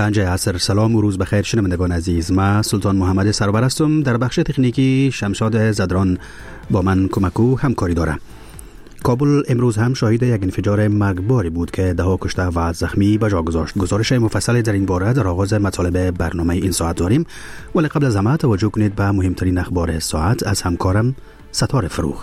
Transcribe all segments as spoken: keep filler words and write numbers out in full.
گنج عصر. سلام و روز بخیر شنوندگان عزیز. من سلطان محمد سرور هستم. در بخش تکنیکی شمشاد زدران با من کمکو همکاری داره. کابل امروز هم شاهد یک انفجار مرگباری بود که ده ها کشته و زخمی به جا گذاشت. گزارش مفصل در این باره در آغاز مطالب برنامه این ساعت داریم، ولی قبل از همه توجه کنید به مهمترین اخبار ساعت از همکارم ستاره فروغ.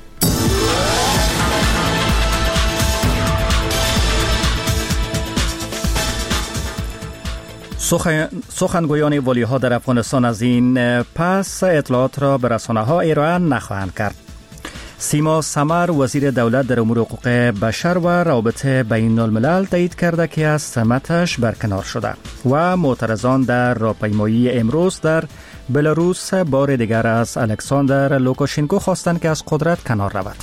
سخن... سخنگویان والی‌ها در افغانستان از این پس اطلاعات را به رسانه‌ها ارائه نخواهند کرد. سیما سمر وزیر دولت در امور حقوق بشر و روابط بین الملل تایید کرده که از سمتش برکنار شده و معترضان در راهپیمایی امروز در بلاروس بار دیگر از الکساندر لوکاشنکو خواستند که از قدرت کنار رود.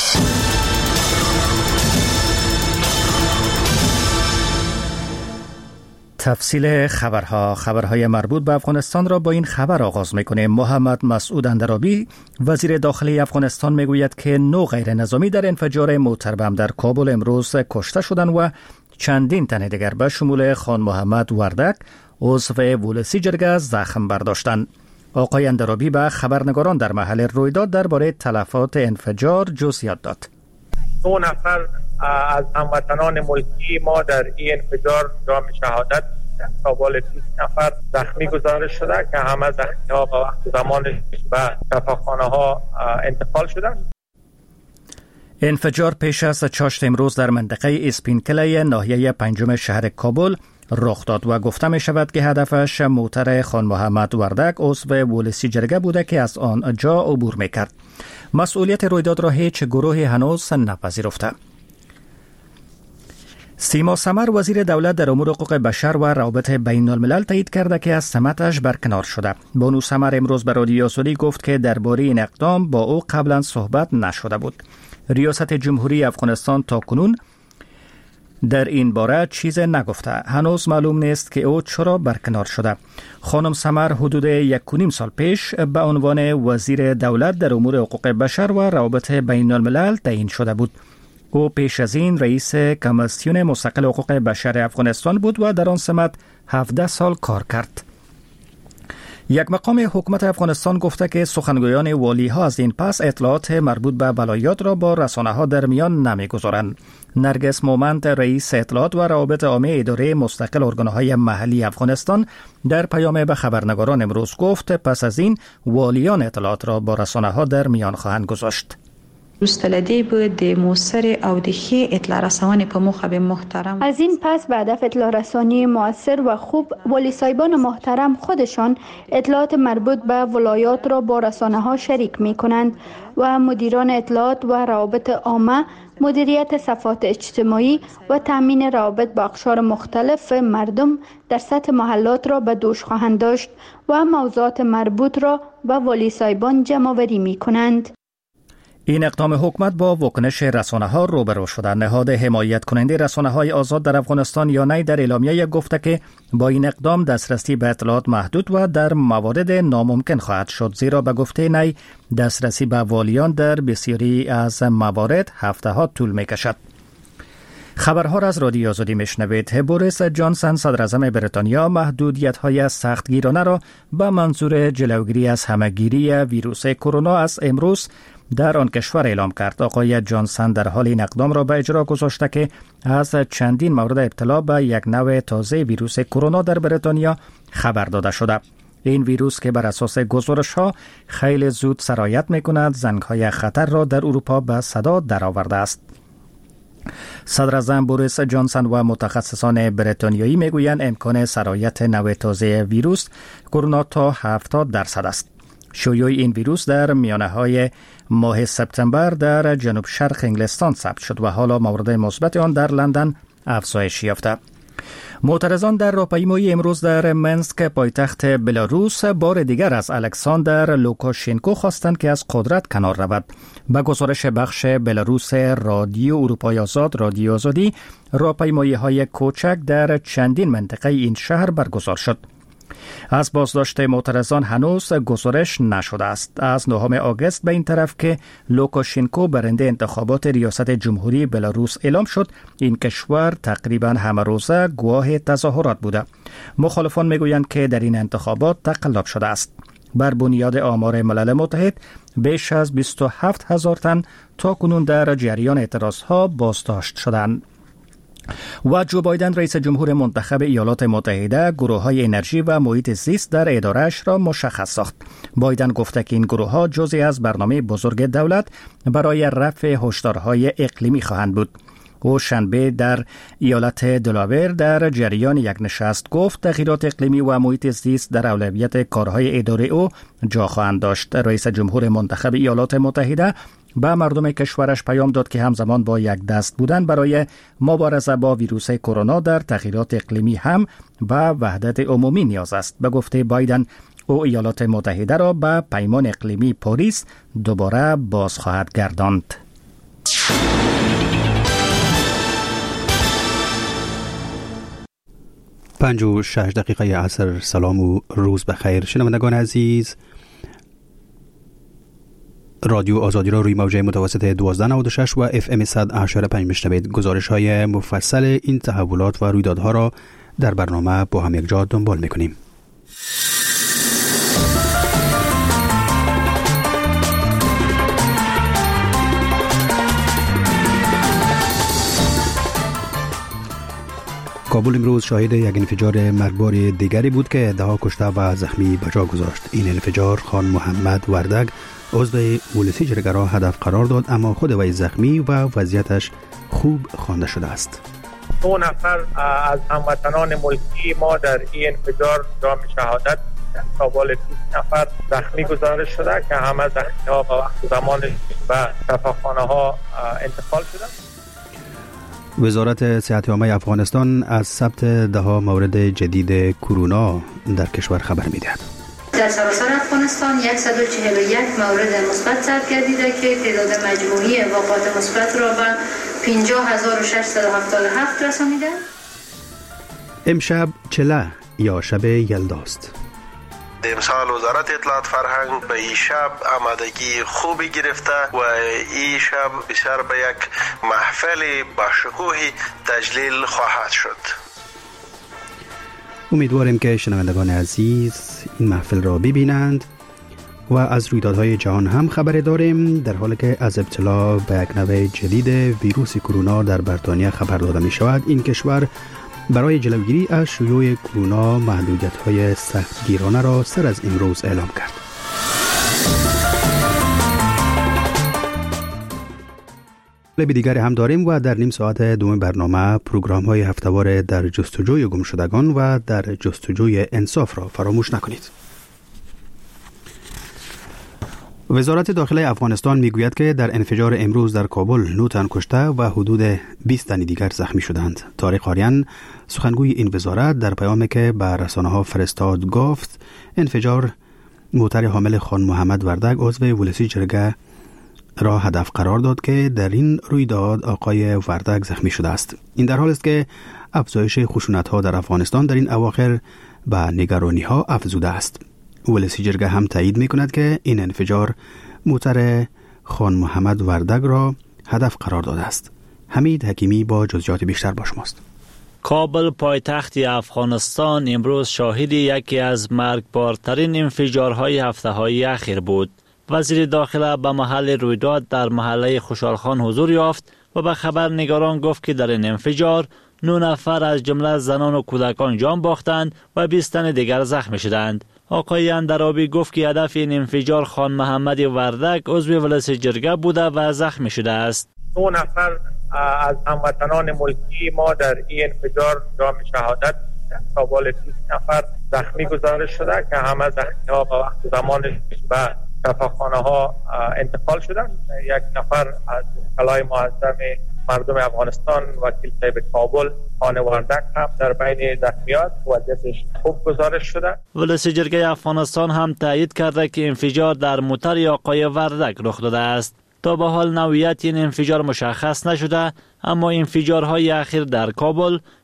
تفصیل خبرها خبرهای مربوط به افغانستان را با این خبر آغاز میکنیم. محمد مسعود اندرابی وزیر داخلی افغانستان میگوید که نه غیر نظامی در انفجار موتر بم در کابل امروز کشته شدند و چندین تن دیگر به شمول خان محمد وردک عضو ولسی جرگه زخم برداشتند. آقای اندرابی به خبرنگاران در محل رویداد درباره تلفات انفجار جزئیات داد. دو نفر از هموطنان ملکی ما در این انفجار جام شهادت تا بالا بیست نفر زخمی گزارش شده که همه زخمی ها با وقت زمان و شفاخانه ها انتقال شدند. انفجار پیش از چاشت امروز در منطقه اسپینکله ناحیه پنجم شهر کابل رخ داد و گفته می شود که هدفش موتر خان محمد وردک عضو ولسی جرگه بوده که از آنجا عبور می کرد. مسئولیت رویداد را هیچ گروهی هنوز نپذیرفته. سیما سمر وزیر دولت در امور حقوق بشر و روابط بین الملل تایید کرده که از سمتش برکنار شده. بانو سمر امروز به رادیو آزادی گفت که درباره این اقدام با او قبلا صحبت نشده بود. ریاست جمهوری افغانستان تا کنون در این باره چیز نگفته. هنوز معلوم نیست که او چرا برکنار شده. خانم سمر حدود یک و نیم سال پیش به عنوان وزیر دولت در امور حقوق بشر و روابط بین الملل تعیین شده بود. او پیش از این رئیس کمیسیون مستقل حقوق بشر افغانستان بود و در آن سمت هفده سال کار کرد. یک مقام حکومت افغانستان گفته که سخنگویان والی‌ها از این پس اطلاعات مربوط به ولایات را با رسانه‌ها در میان نمی‌گذارند. نرگس مومند رئیس اطلاعات و روابط عامه اداره مستقل ارگان‌های محلی افغانستان در پیام به خبرنگاران امروز گفت پس از این والیان اطلاعات را با رسانه‌ها در میان خواهند گذاشت. روستلدی بود د موثر او د ښې اطلاع رسونې په موخه به محترم از این پس به هدف اطلاع رسانی مؤثر و خوب والی صاحبان محترم خودشان اطلاعات مربوط به ولایات را با رسانه‌ها شریک می‌کنند و مدیران اطلاعات و روابط عامه مدیریت صفحات اجتماعی و تامین روابط با اقشار مختلف مردم در سطح محلات را به دوش خواهند داشت و موضوعات مربوط را به والی صاحبان جمع‌آوری می‌کنند. این اقدام حکومت با واکنش رسانه‌ها روبرو شده. نهاد حمایت کننده رسانه‌های آزاد در افغانستان یانای در اعلامیه گفته که با این اقدام دسترسی به اطلاعات محدود و در موارد ناممکن خواهد شد، زیرا به گفته نی دسترسی به والیان در بسیاری از موارد هفته‌ها طول می‌کشد. خبرها را از رادیو آزادی میشنوید. بوریس جانسن صدر اعظم بریتانیا محدودیت‌های سختگیرانه را به منظور جلوگیری از همه‌گیری ویروس کرونا از امروز در آن کشور اعلام کرد. آقای جانسن در حال این اقدام را به اجرا گذاشته که از چندین مورد ابتلا به یک نوع تازه ویروس کرونا در بریتانیا خبر داده شده. این ویروس که بر اساس گزارش‌ها خیلی زود سرایت می‌کند، زنگ‌های خطر را در اروپا به صدا درآورده است. صدر اعظم بوریس جانسن و متخصصان بریتانیایی میگویند امکان سرایت نوع تازه ویروس کرونا تا هفتاد درصد است. شیوع این ویروس در میانه‌های ماه سپتامبر در جنوب شرق انگلستان ثبت شد و حالا مورد مثبت آن در لندن افزایش یافته. معترضان در راهپیمایی امروز در منسک پایتخت بلاروس بار دیگر از الکساندر لوکاشنکو خواستند که از قدرت کنار رود. به گزارش بخش بلاروس رادیو اروپای آزاد رادیو آزادی، راهپیمایی‌های کوچک در چندین منطقه این شهر برگزار شد. از بازداشت معترضان هنوز گزارش نشده است. از نهم آگوست به این طرف که لوکاشنکو برنده انتخابات ریاست جمهوری بلاروس اعلام شد، این کشور تقریبا همه روزه گواه تظاهرات بوده. مخالفان میگویند که در این انتخابات تقلب شده است. بر بنیاد آمار ملل متحد بیش از بیست و هفت هزار تن تا کنون در جریان اعتراضها بازداشت شدند. و جو بایدن رئیس جمهور منتخب ایالات متحده گروه‌های انرژی و محیط زیست در اداره‌اش را مشخص ساخت. بایدن گفته که این گروه‌ها جزئی از برنامه بزرگ دولت برای رفع هشدارهای اقلیمی خواهند بود. او شنبه در ایالت دلاور در جریان یک نشست گفت تغییرات اقلیمی و محیط زیست در اولویت کارهای اداره او جا خواهند داشت. رئیس جمهور منتخب ایالات متحده به مردم کشورش پیام داد که همزمان با یک دست بودن برای مبارزه با ویروس کرونا در تغییرات اقلیمی هم به وحدت عمومی نیاز است. به گفته بایدن او ایالات متحده را به پیمان اقلیمی پاریس دوباره باز خواهد گرداند. پنج و شش دقیقه عصر. سلام و روز بخیر شنوندگان عزیز. رادیو آزادی را روی موجه متوسط دوازده نود و شش و اف ام صد و هشت و پنج میشنوید. گزارش های مفصل این تحولات و رویدادها را در برنامه با هم یک جا دنبال میکنیم. کابل امروز شاهد یک انفجار مرگبار دیگری بود که ده ها کشته و زخمی به جا گذاشت. این انفجار خان محمد وردگ عضو ولسی جرگه را هدف قرار داد، اما خود وی زخمی و وضعیتش خوب خوانده شده است. دو نفر از هموطنان ملکی ما در این انفجار جام شهادت تا بالا بیست نفر زخمی گزارش شده که همه زخمی ها به وقت زمان و شفاخانه ها انتقال شده. وزارت صحت عامه افغانستان از ثبت ده ها مورد جدید کرونا در کشور خبر می‌دهد. در سراسر افغانستان صد و چهل و یک مورد مثبت ثبت گردیده که تعداد مجموعی واقعات مثبت را به پنجاه هزار و ششصد و هفتاد و هفت رسانیده. امشب چله یا شب یلداست. امسال وزارت اطلاعات فرهنگ به این شب آمادگی خوبی گرفته و این شب بسیار به یک محفل با شکوهی تجلیل خواهد شد. امیدواریم که شنوندگان عزیز این محفل را ببینند و از رویدادهای جهان هم خبر داریم، در حالی که از ابتلا به یک نوع جدید ویروس کرونا در بریتانیا خبر داده می شود. این کشور برای جلوگیری از شیوع کرونا محدودیت‌های سختگیرانه را سر از امروز اعلام کرد. به دیگر هم داریم و در نیم ساعت دوم برنامه پروگرام‌های هفته‌وار در جستجوی گمشدگان و در جستجوی انصاف را فراموش نکنید. وزارت داخلی افغانستان میگوید که در انفجار امروز در کابل نه تن کشته و حدود بیست تن دیگر زخمی شدند. طارق آریان سخنگوی این وزارت در پیامی که به رسانه‌ها فرستاد گفت انفجار موتر حامل خان محمد وردگ عضو ولسی جرگه را هدف قرار داد که در این رویداد آقای وردگ زخمی شده است. این در حال است که افزایش خشونت‌ها در افغانستان در این اواخر به نگرانی‌ها افزوده است. ولسی جرگه هم تایید می کند که این انفجار موتر خان محمد وردگ را هدف قرار داده است. حمید حکیمی با جزئیات بیشتر با شماست. کابل پایتخت افغانستان امروز شاهد یکی از مرگبارترین انفجارهای هفته‌های اخیر بود. وزیر داخله به محل رویداد در محله خوشحالخان حضور یافت و به خبرنگاران گفت که در این انفجار نه نفر از جمله زنان و کودکان جان باختند و بیست تن دیگر زخمی شدند. آقای اندرابی گفت که هدف این انفجار خان محمد وردگ عضو ولسی جرگه بوده و زخمی شده است. دو نفر از هموطنان ملکی ما در این انفجار جام شهادت تا بالا بیست نفر زخمی گزارش شده که همه زخمی ها به وقت زمان و شفاخانه ها انتقال شدند. یک نفر از کلای معظم مردم افغانستان وکیل صاحب کابل خان وردگ هم در بین زخمیات وضعیتش خوب گزارش شده. ولسی جرگه افغانستان هم تایید کرده که انفجار در موتر آقای وردگ رخ داده است. تا به حال نوعیت این انفجار مشخص نشده، اما انفجارهای اخیر در کابل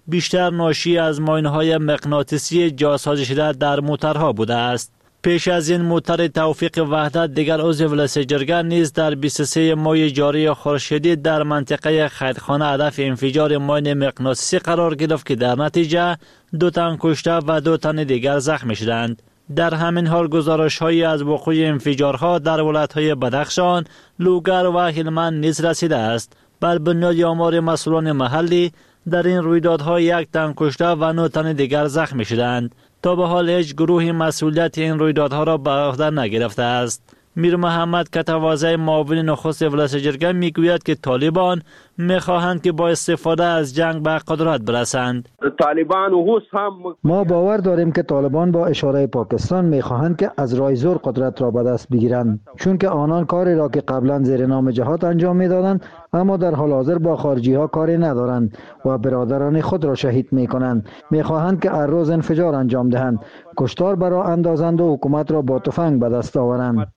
بیشتر ناشی از ماین‌های مغناطیسی جاسازی شده در موترها بوده است. پیش از این موتر توفیق وحدت دیگر عضو ولایت جرگه نیز در بیست و سه ماه جاری خورشیدی در منطقه خیرخانه هدف انفجار ماین مغناطیسی قرار گرفت که در نتیجه دو تن کشته و دو تن دیگر زخمی شدند. در همین حال گزارش‌هایی از وقوع انفجارها در ولایت‌های بدخشان، لوگر و هلمند نیز رسیده است. بر بنیاد آمار مسئولان محلی در این رویدادها یک تن کشته و نه تن دیگر زخمی شدند. تا به حال هیچ گروهی مسئولیت این رویدادها را به عهده نگرفته است. میر محمد کتوازه معاون نخست ولایت جرگه میگوید که طالبان میخواهند که با استفاده از جنگ به قدرت برسند. طالبان و هم ما باور داریم که طالبان با اشاره پاکستان میخواهند که از راه زور قدرت را به دست بگیرند، چون که آنان کاری را که قبلا زیر نام جهاد انجام میدادند اما در حال حاضر با خارجی ها کاری ندارند و برادران خود را شهید میکنند. میخواهند که هر روز انفجار انجام دهند، کشتار برای اندازند و حکومت را با تفنگ به دست آورند.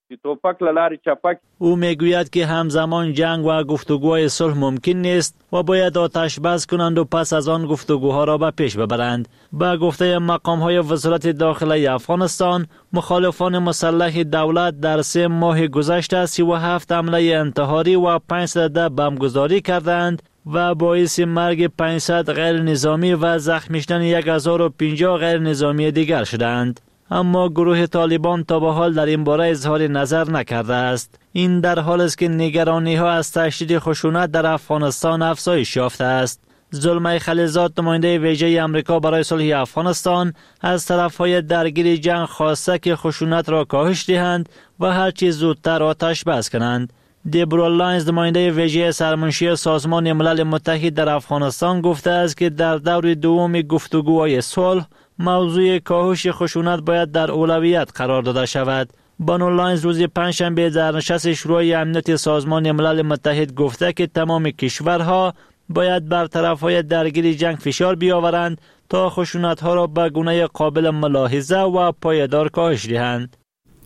او میگوید که همزمان جنگ و گفتگوهای صلح ممکن نیست و باید آتش بس کنند و پس از آن گفتگوها را به پیش ببرند. به گفته مقام‌های وزارت داخلی افغانستان، مخالفان مسلح دولت در سه ماه گذشته سی و هفت حمله انتحاری و پانصد بمبگذاری کردند و باعث مرگ پانصد غیر نظامی و زخمی شدن هزار و پنجاه غیر نظامی دیگر شدند. اما گروه طالبان تا به حال در این باره اظهار نظر نکرده است. این در حالی است که نگرانی ها از تشدید خشونت در افغانستان افزایش یافته است. زلمه خلیلزاد، نماینده ویژه آمریکا برای صلح افغانستان، از طرفهای درگیر جنگ خواسته که خشونت را کاهش دهند و هر چیز زودتر آتش بس کنند. دیبرا لاینز، نماینده ویژه سرمنشی سازمان ملل متحد در افغانستان، گفته است که در دور دوم گفتگوهای صلح موضوع کاهش خشونت باید در اولویت قرار داده شود. بانو لاینز روز پنجشنبه در نشست شورای امنیت سازمان ملل متحد گفته که تمام کشورها باید بر طرفهای درگیر جنگ فشار بیاورند تا خشونت‌ها را به گونه قابل ملاحظه و پایدار کاهش دهند.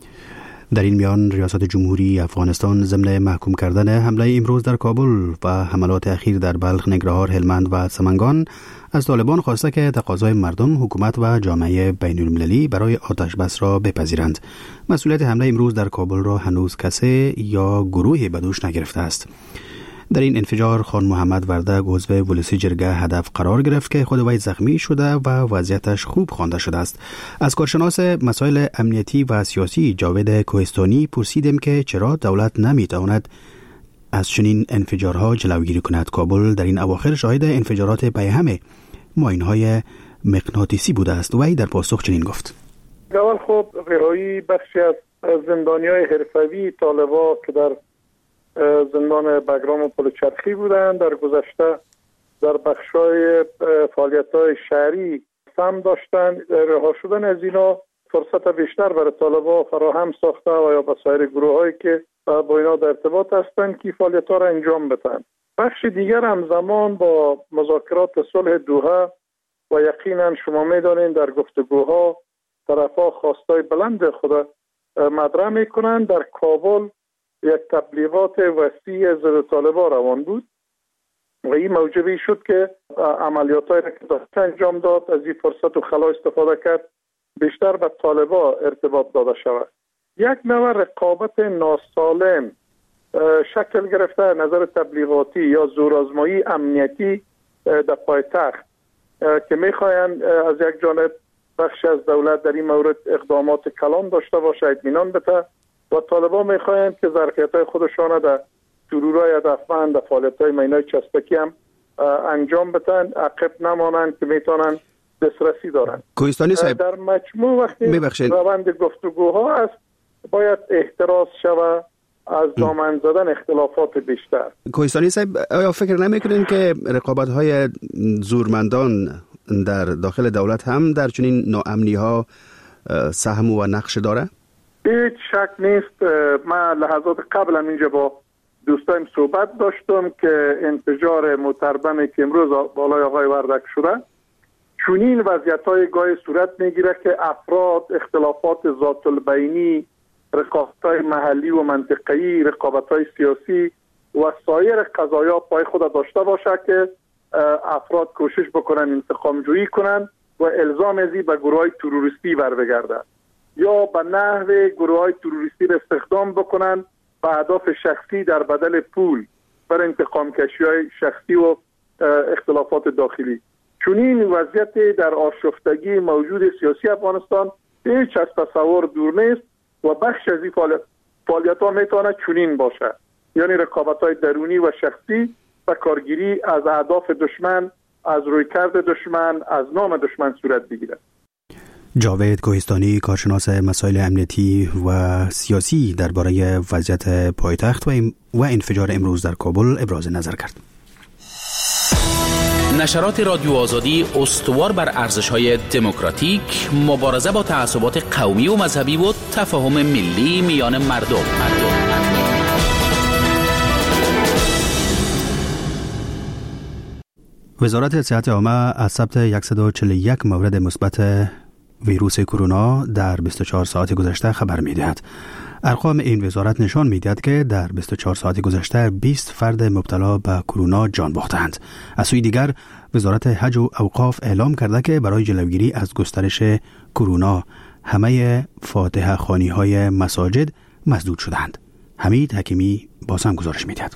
در این میان ریاست جمهوری افغانستان ضمن محکوم کردن حمله امروز در کابل و حملات اخیر در بلخ، ننگرهار، هلمند و سمنگان از طالبان خواسته که تقاضای مردم، حکومت و جامعه بین المللی برای آتش بس را بپذیرند. مسئولیت حمله امروز در کابل را هنوز کسی یا گروهی به دوش نگرفته است. در این انفجار خان محمد وردک عضو ولایت جرگه هدف قرار گرفت که خود وی زخمی شده و وضعیتش خوب خوانده شده است. از کارشناس مسائل امنیتی و سیاسی جاوید کوهستانی پرسیدیم که چرا دولت نمیتواند از چنین انفجارها جلوگیری کند. کابل در این اواخر شاهد انفجارات پیهم ماین‌های مغناطیسی بوده است. وی در پاسخ چنین گفت: اول خب رهایی بخشی از زندانیای حرفه‌ای طالبان که در زندان بگرام و پلچرخی بودند، در گذشته در بخشای فعالیت‌های شهری سهم داشتند. رها شدن از اینا فرصت بیشتر برای طالبان فراهم ساخته و یا به سایر گروه‌هایی که با اینا در ارتباط هستند که فعالیت‌ها را انجام بدن. بخش دیگر همزمان با مذاکرات صلح دوحه و یقینا شما می‌دانید در گفتگوها طرف‌ها خواستای بلند خود مطرح می‌کنند. در کابل یک تبلیغات وسیع ضد طالبان روان بود و این موجبی شد که عملیات‌هایی را که انجام داد از این فرصت و خلا استفاده کرد بیشتر به طالبان ارتباط داده شود. یک نوع رقابت ناسالم شکل گرفته نظر تبلیغاتی یا زورآزمایی امنیتی در پایتخت که می‌خواهند از یک جانب بخش از دولت در این مورد اقدامات کلان داشته باشه، اطمینان بده، و طالبان میخواهند که ظرفیت‌های خودشان در سرورهای هدفمند در فعالیت‌های مینای چسبکی هم انجام بدن، عقب نمانند که میتونن دسترسی دارن. کوهستانی صاحب، در مجموع وقتی روند گفتگوها است باید احتراز شود از دامن زدن اختلافات بیشتر. کوهستانی صاحب، آیا فکر نمیکنین که رقابت‌های زورمندان در داخل دولت هم در چنین ناامنی‌ها سهم و نقش داره؟ هیچ شک نیست. من لحظات قبل هم اینجا با دوستایم صحبت داشتم که انفجار موتربمی که امروز بالای آقای وردک شده چنین وضعیت‌های گاهی صورت میگیره که افراد اختلافات ذات البینی، رقابت‌های محلی و منطقه‌ای، رقابت‌های سیاسی و سایر قضایا پای خود داشته باشه که افراد کوشش بکنن انتقام جویی کنن و الزام ازی به گروه های تروریستی بر بگرده یا به نحو گروه های تروریستی را استخدام بکنن به اهداف شخصی در بدل پول بر انتقام کشی های شخصی و اختلافات داخلی. چون این وضعیت در آشفتگی موجود سیاسی افغانستان هیچ از تصور دور نیست و بخش از این فعالیت ها میتونه چنین باشه، یعنی رقابت های درونی و شخصی و کارگیری از اهداف دشمن، از رویکرد دشمن، از نام دشمن صورت بگیرد. جاوید کوهستانی، کارشناس مسائل امنیتی و سیاسی درباره وضعیت پایتخت و انفجار امروز در کابل ابراز نظر کرد. نشرات رادیو آزادی استوار بر ارزش‌های دموکراتیک، مبارزه با تعصبات قومی و مذهبی و تفاهم ملی میان مردم. مردم. وزارت صحت عامه از ثبت صد و چهل و یک مورد مثبت ویروس کرونا در بیست و چهار ساعت گذشته خبر می‌دهد. ارقام این وزارت نشان می‌دهد که در بیست و چهار ساعت گذشته بیست فرد مبتلا به کرونا جان باختند. از سوی دیگر وزارت حج و اوقاف اعلام کرده که برای جلوگیری از گسترش کرونا همه فاتحه خوانی‌های مساجد مسدود شدند. حمید حکیمی باز هم گزارش می‌دهد.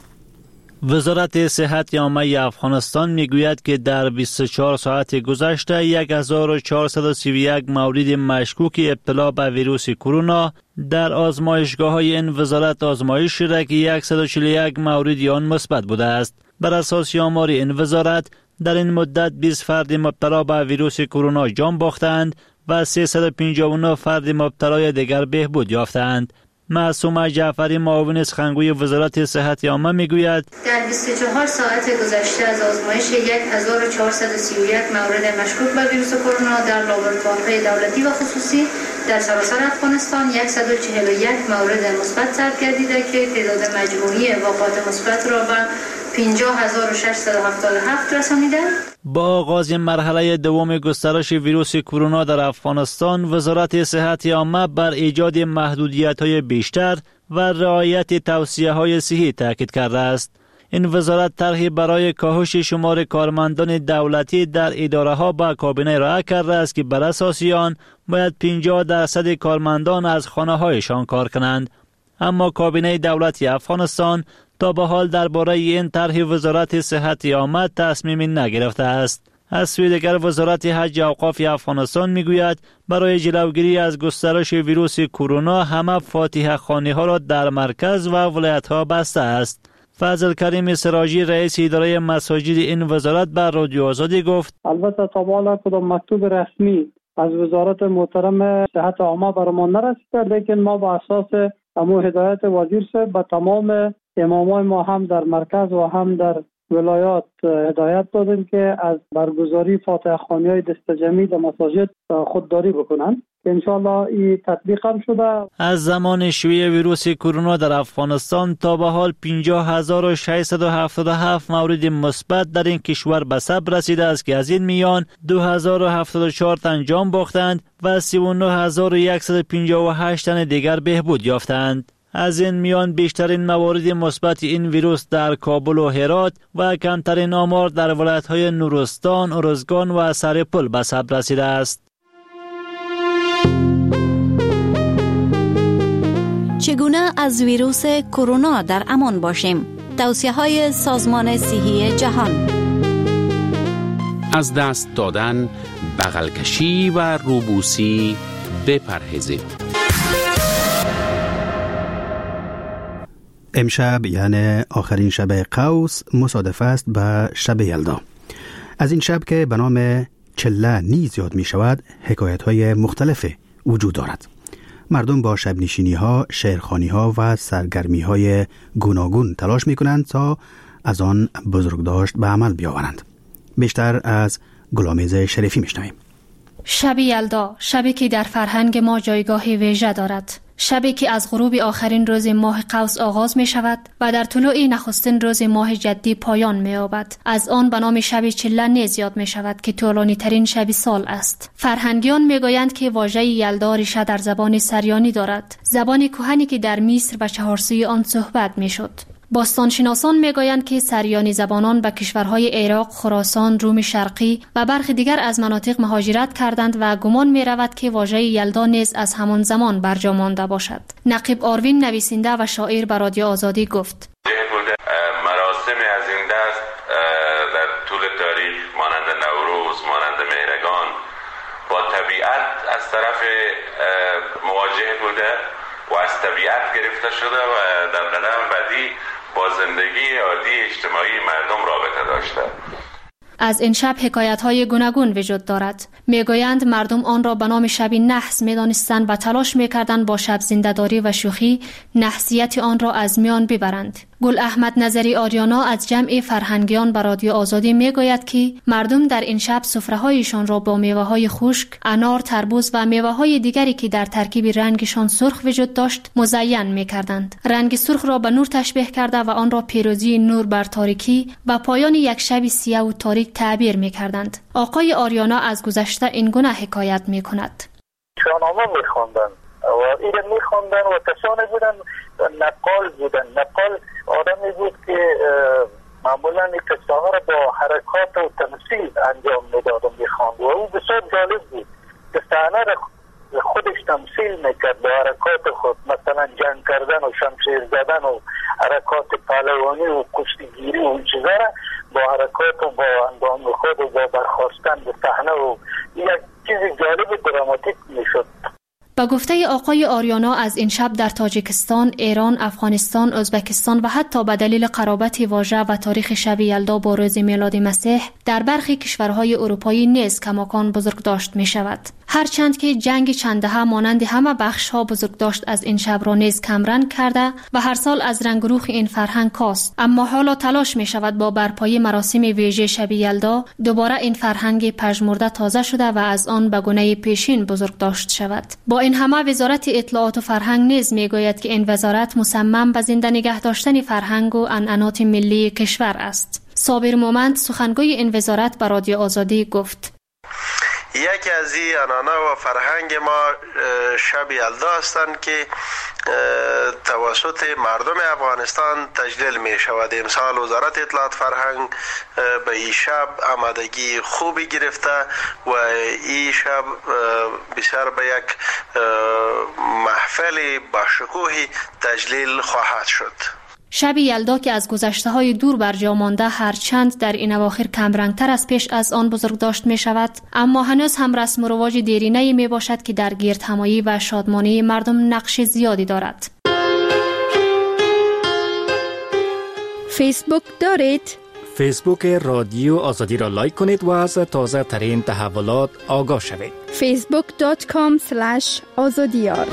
وزارت صحت عامه افغانستان میگوید که در بیست و چهار ساعت گذشته هزار و چهارصد و سی و یک مورد مشکوک ابتلا به ویروس کرونا در آزمایشگاه‌های این وزارت آزمایش شده که صد و چهل و یک مورد آن مثبت بوده است. بر اساس آمار این وزارت در این مدت بیست فرد مبتلا به ویروس کرونا جان باختند و سیصد و پنجاه و نه فرد مبتلای دیگر بهبود یافتند. معصومه جعفری، معاون سخنگوی وزارت صحت عامه میگوید در بیست و چهار ساعت گذشته از آزمایش هزار و چهارصد و سی و یک مورد مشکوک به ویروس کرونا در لابراتوارهای دولتی و خصوصی در سراسر افغانستان صد و چهل و یک مورد مثبت ثبت گردیده که تعداد مجموعی واقعات مثبت را به پنجاه هزار و ششصد و هفتاد و هفت رسانیده. با آغاز مرحله دوم گسترش ویروس کرونا در افغانستان، وزارت صحت عامه بر ایجاد محدودیت‌های بیشتر و رعایت توصیه‌های صحی تاکید کرده است. این وزارت طرحی برای کاهش شمار کارمندان دولتی در اداره‌ها با کابینه ارائه کرده است که بر اساس آن باید پنجاه درصد کارمندان از خانه‌هایشان کار کنند. اما کابینه دولتی افغانستان تا به حال درباره این طرح وزارت صحت عامه تصمیمی نگرفته است. از سوی دیگر وزارت حج و اوقاف افغانستان میگوید برای جلوگیری از گسترش ویروس کرونا همه فاتحه خوانی‌ها را در مرکز و ولایت‌ها بسته است. فضل کریم سراجی، رئیس اداره مساجد این وزارت، بر رادیو آزادی گفت البته تا بالا کدام مکتوب رسمی از وزارت محترم صحت عامه برمان نرسیده، لیکن ما با اساس امو هدایت وزیر صاحب به تمام امامای ما هم در مرکز و هم در ولایات هدایت دادیم که از برگزاری فاتحه خوانی‌های دست جمعی در مساجد خودداری بکنن که انشاءالله این تطبیق هم شده. از زمان شیوع ویروس کرونا در افغانستان تا به حال پنجاه هزار و ششصد و هفتاد و هفت مورد مثبت در این کشور به ثبت رسیده است که از این میان دو هزار و هفتاد و چهار تن جان باختند و سی و نه هزار و صد و پنجاه و هشت تن دیگر بهبود یافتند. از این میان بیشترین موارد مثبت این ویروس در کابل و هرات و کمترین آمار در ولایت‌های نورستان، ارزگان و سرپل به ثبت رسیده است. چگونه از ویروس کرونا در امان باشیم؟ توصیه‌های سازمان صحی جهان: از دست دادن، بغل کشی و روبوسی بپرهیزید. امشب یعنی آخرین شب قوس مصادف است به شب یلدا. از این شب که به نام چله نیز یاد می شود حکایت های مختلف وجود دارد. مردم با شب نشینی ها، شعرخوانی ها و سرگرمی های گوناگون تلاش می کنند تا از آن بزرگداشت به عمل بیاورند. بیشتر از گلامیز شریفی می شنویم. شب یلدا، شبی که در فرهنگ ما جایگاه ویژه دارد. شبی که از غروب آخرین روز ماه قوس آغاز می شود و در طلوع نخستین روز ماه جدی پایان می یابد. از آن به نام شب چله نیز یاد می شود که طولانی ترین شب سال است. فرهنگیان می گویند که واژه یلدا ریشه در زبان سریانی دارد، زبان کهنی که در مصر و چهارسوی آن صحبت می شد. باستانشناسان میگویند که سریانی زبانان به کشورهای عراق، خراسان، روم شرقی و برخی دیگر از مناطق مهاجرت کردند و گمان می رود که واژه یلدا نیز از همان زمان برجا مانده باشد. نقیب آروین نویسنده و شاعر به رادیو آزادی گفت: مراسم از این دست در طول تاریخ مانند نوروز، مانند مهرگان با طبیعت از طرف مواجه بوده و از طبیعت گرفته شده و در قدم بعدی با زندگی عادی اجتماعی مردم رابطه داشته. از این شب حکایت‌های گوناگون وجود دارد. میگویند مردم آن را به نام شب نحس می‌دانستند و تلاش می‌کردند با شب زنده‌داری و شوخی نحسیت آن را از میان ببرند. گل احمد نظری آریانا از جمع فرهنگیان به رادیو آزادی میگوید که مردم در این شب سفره‌هایشان را با میوه‌های خشک، انار، تربوز و میوه‌های دیگری که در ترکیب رنگشان سرخ وجود داشت مزین می‌کردند. رنگ سرخ را به نور تشبیه کرده و آن را پیروزی نور بر تاریکی و پایان یک شب سیاه و تاریک تعبیر می‌کردند. آقای آریانا از گذشته این گونه حکایت می‌کند. شاهنامه می‌خواندند و این می‌خواندند و کسانی بودند نقال بودند. نقال آدمی بود که معمولا این قصه ها را با حرکات و تمثیل انجام میداد و می‌خواند و او بسیار جالب بود که صحنه را خودش تمثیل میکرد با حرکات خود، مثلا جنگ کردن و شمشیر زدن و حرکات پهلوانی و کشتیگیری و این چیزا را با حرکات و با اندام خود و با برخاستن به صحنه و یک چیز جالب دراماتیک میشد. با گفته آقای آریانا از این شب در تاجیکستان، ایران، افغانستان، ازبکستان و حتی به دلیل قرابت واژه و تاریخ شب یلدا با روز میلاد مسیح در برخی کشورهای اروپایی نیز کماکان بزرگ داشت می شود. هرچند که جنگ چندهه مانند همه بخش ها بزرگ داشت از این شب را نیز کمرنگ کرده و هر سال از رنگ روخ این فرهنگ کاست، اما حالا تلاش می شود با برپایی مراسم ویژه شب یلدا دوباره این فرهنگ پژمرده تازه شده و از آن به گونه پیشین بزرگ داشت شود. با این همه وزارت اطلاعات و فرهنگ نیز می گوید که این وزارت مصمم به زنده نگه داشتن فرهنگ و عنعنات ملی کشور است. صابر مومند سخنگوی این وزارت به رادیو آزادی گفت: یکی از این عنعنه و فرهنگ ما شب یلدا هستند که توسط مردم افغانستان تجلیل می شود. امسال وزارت اطلاعات فرهنگ به این شب آمادگی خوبی گرفته و این شب بسیار به یک محفل باشکوهی تجلیل خواهد شد. شب یلدا که از گذشته‌های دور برجا مانده هرچند در این اواخر کمرنگتر از پیش از آن بزرگ داشت می شود، اما هنوز هم رسم و رواج دیرینه‌ای می باشد که در گردهمایی و شادمانی مردم نقش زیادی دارد. فیسبوک دارید؟ فیسبوک رادیو آزادی را لایک کنید و از تازه ترین تحولات آگاه شوید. فیسبوک دات کام اسلش آزادیار.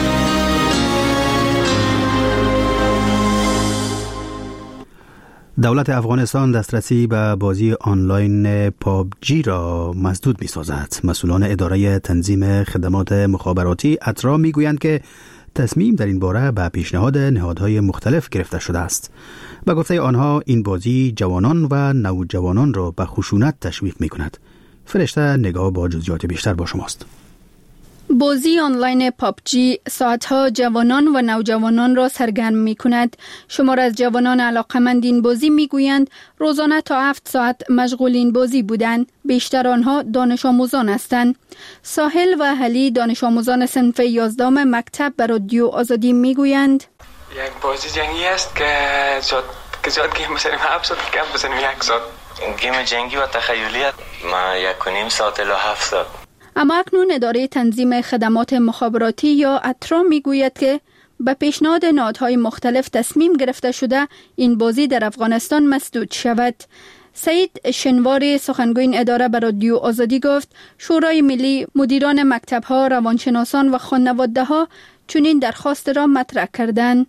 دولت افغانستان دسترسی به بازی آنلاین پابجی را مسدود می سازد. مسئولان اداره تنظیم خدمات مخابراتی اترا می گویند که تصمیم در این باره به پیشنهاد نهادهای مختلف گرفته شده است. به گفته آنها این بازی جوانان و نوجوانان را به خشونت تشویق می کند. فرشته نگاه با جزئیات بیشتر با شماست. بازی آنلاین پابجی ساعتها جوانان و نوجوانان را سرگرم می کند. شمار از جوانان علاقمند این بازی می گویند روزانه تا هفت ساعت مشغول این بازی بودند. بیشتر آنها دانش آموزان هستند. ساحل و حلی دانش آموزان صنف یازدهم مکتب به رادیو آزادی می گویند یک بازی جنگی است که زیاد که زیاد گیم بزنیم هفت ساعت کم بزنیم یک ساعت. گیم جنگی و تخیلیت ما یک و نیم ساعت الی هفت ساعت. اما اکنون اداره تنظیم خدمات مخابراتی یا اترا می گوید که به پیشنهاد نهادهای مختلف تصمیم گرفته شده این بازی در افغانستان مسدود شود. سعید شنواری سخنگوی این اداره به رادیو آزادی گفت شورای ملی مدیران مکتب‌ها، روانشناسان و خانواده‌ها چنین درخواست را مطرح کردند.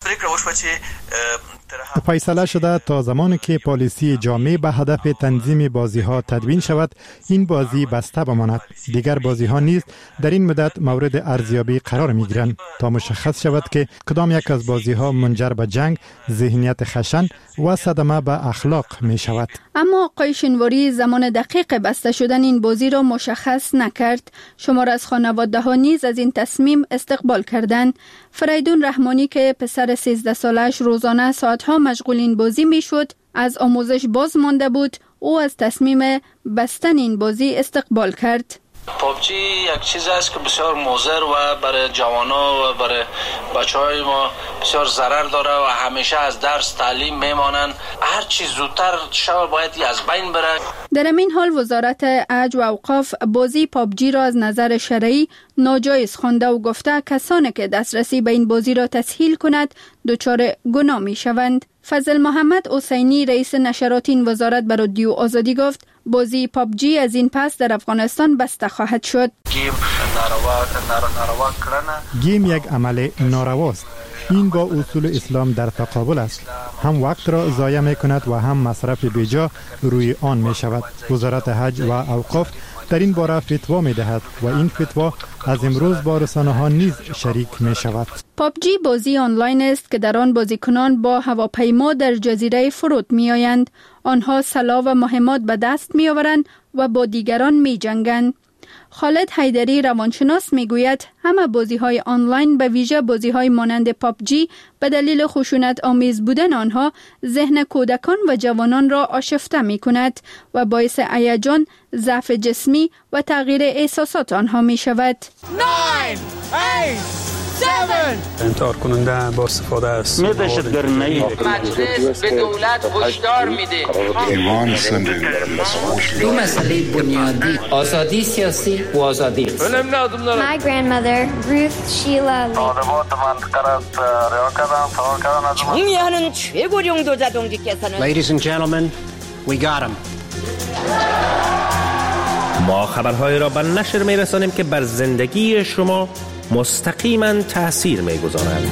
فیصله شده تا زمانی که پالیسی جامع به هدف تنظیم بازی ها تدوین شود این بازی بسته بماند. دیگر بازی ها نیز در این مدت مورد ارزیابی قرار می گیرند تا مشخص شود که کدام یک از بازی ها منجر به جنگ، ذهنیت خشن و صدمه به اخلاق می شود. اما آقای شنواری زمان دقیق بسته شدن این بازی را مشخص نکرد. شمار از خانواده ها نیز از این تصمیم استقبال کردند. فریدون رحمانی که پسر سیزده سالش روزانه ساعت ساعتها مشغول این بازی می شد. از آموزش باز مانده بود. او از تصمیم بستن این بازی استقبال کرد. پابجی یک چیز است که بسیار مضر و برای جوانا و برای بچهای ما بسیار ضرر داره و همیشه از درس تعلیم میمانند. هر چی زودتر شب باید از بین بره. در این حال وزارت عدل و اوقاف بازی پابجی را از نظر شرعی ناجایز خوانده و گفته کسانی که دسترسی به این بازی را تسهیل کند دچار گناه می شوند. فضل محمد حسینی رئیس نشرات این وزارت به رادیو آزادی گفت بازی پابجی از این پس در افغانستان بسته خواهد شد. گیم ناروا ناروا کردن گیم یک عمل نارواست. این با اصول اسلام در تقابل است. هم وقت را ضایع می کند و هم مصرف بیجا روی آن می شود. وزارت حج و اوقاف در این باره فتوا می دهد و این فتوا از امروز با رسانه ها نیز شریک می شود. پابجی بازی آنلاین است که در آن بازیکنان با هواپیما در جزیره فرود می آیند. آنها سلاح و مهمات به دست می آورند و با دیگران می جنگند. خالد حیدری روانشناس می گوید همه بازی های آنلاین به ویژه بازی های مانند پابجی به دلیل خشونت آمیز بودن آنها ذهن کودکان و جوانان را آشفته می کند و باعث هیجان، ضعف جسمی و تغییر احساسات آنها می شود. انتحار کننده با استفاده است. می دهشتگرانه مجلس به دولت هشدار میده. ایمان سنده دو مسئله بنیادی آزادی سیاسی و آزادی My grandmother Ruth Sheila 정의하는 최고령 도자동지께서는 Ladies and gentlemen, we got him. ما خبرهای را به نشر می رسانیم که بر زندگی شما مستقیما تأثیر می گذارند.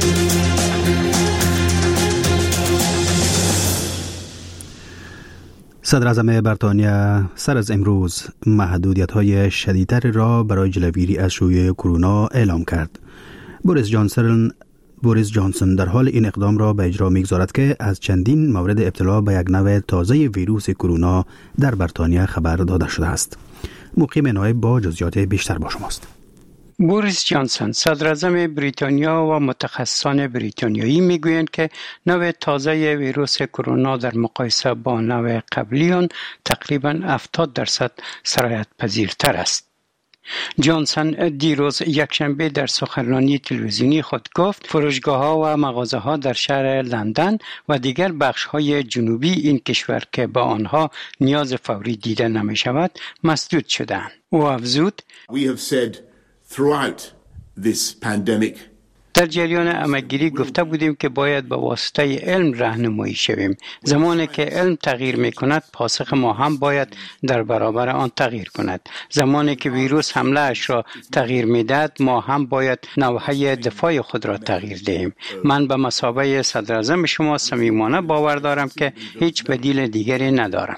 صدر اعظم بریتانیا سر از امروز محدودیت‌های شدیدتر را برای جلوگیری از شیوع کرونا اعلام کرد. بوریس جانسون بوریس جانسون در حال این اقدام را به اجرا می‌گذارد که از چندین مورد ابتلا به یک نوع تازه ویروس کرونا در بریتانیا خبر داده شده است. مقیم نایب با جزئیات بیشتر با شماست. بوریس جانسون صدر اعظم بریتانیا و متخصصان بریتانیایی میگویند که نوع تازه ویروس کرونا در مقایسه با نوع قبلی آن تقریباً هفتاد درصد سرایت پذیرتر است. جانسون دیروز یکشنبه در سخنرانی تلویزیونی خود گفت فروشگاه‌ها و مغازه‌ها در شهر لندن و دیگر بخش‌های جنوبی این کشور که با آنها نیاز فوری دیده نمی‌شود مسدود شدند. او افزود We have said throughout this pandemic در جریان همه‌گیری گفته بودیم که باید به واسطه علم راهنمایی شویم. زمانی که علم تغییر می‌کند، پاسخ ما هم باید در برابر آن تغییر کند. زمانی که ویروس حمله اش را تغییر می‌دهد، ما هم باید نوحه دفاع خود را تغییر دهیم. من به مثابه صدر اعظم شما صمیمانه باور دارم که هیچ بدیل دیگری ندارم.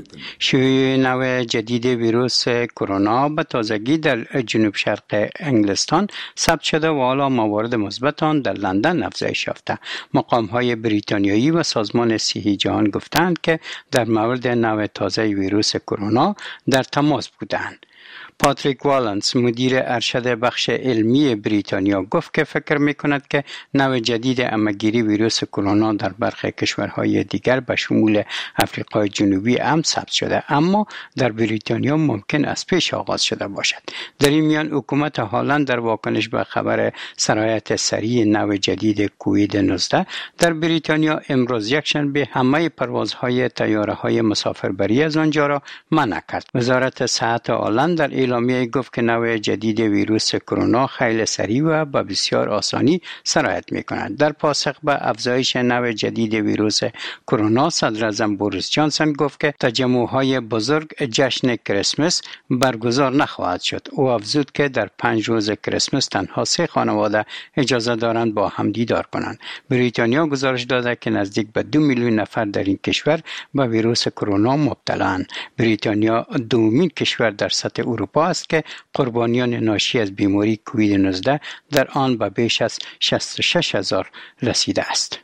شیوع نوع جدید ویروس کرونا به تازگی در جنوب شرق انگلستان ثبت شده و حالا موارد مثبت آن در لندن افزایش یافته. مقام‌های بریتانیایی و سازمان صحی جهان گفتند که در مورد نوع تازه ویروس کرونا در تماس بودند. پاتریک والنس مدیر ارشد بخش علمی بریتانیا گفت که فکر می‌کند که نوع جدید همه‌گیری ویروس کرونا در برخی کشورهای دیگر به شمول آفریقای جنوبی هم ثبت شده، اما در بریتانیا ممکن است پیش آغاز شده باشد. در این میان حکومت هلند در واکنش به خبر سرایت سریع نوع جدید کووید نوزده در بریتانیا امروز یکشنبه همه پروازهای طیاره‌های مسافربری از آنجا را منع کرد. وزارت صحت هلند در اعلامیه گفت که نوع جدید ویروس کرونا خیلی سریع و با بسیار آسانی سرایت می‌کند. در پاسخ به افزایش نوع جدید ویروس کرونا، صدر اعظم بوریس جانسون گفت که تجمع‌های بزرگ جشن کریسمس برگزار نخواهد شد. او افزود که در پنج روز کریسمس تنها سه خانواده اجازه دارند با هم دیدار کنند. بریتانیا گزارش داده که نزدیک به دو میلیون نفر در این کشور به ویروس کرونا مبتلایند. بریتانیا دومین کشور در سطح اروپا است که قربانیان ناشی از بیماری کووید نوزده در آن به بیش از شصت و شش هزار رسیده است.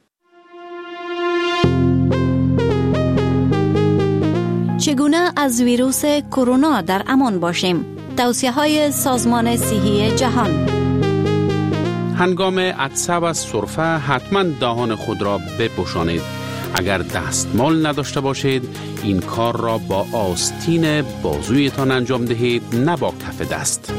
چگونه از ویروس کرونا در امان باشیم؟ توصیه‌های سازمان صحی جهان. هنگام عطسه و سرفه حتما دهان خود را بپوشانید. اگر دستمال نداشته باشید این کار را با آستین بازویتان انجام دهید، نه با کف دست.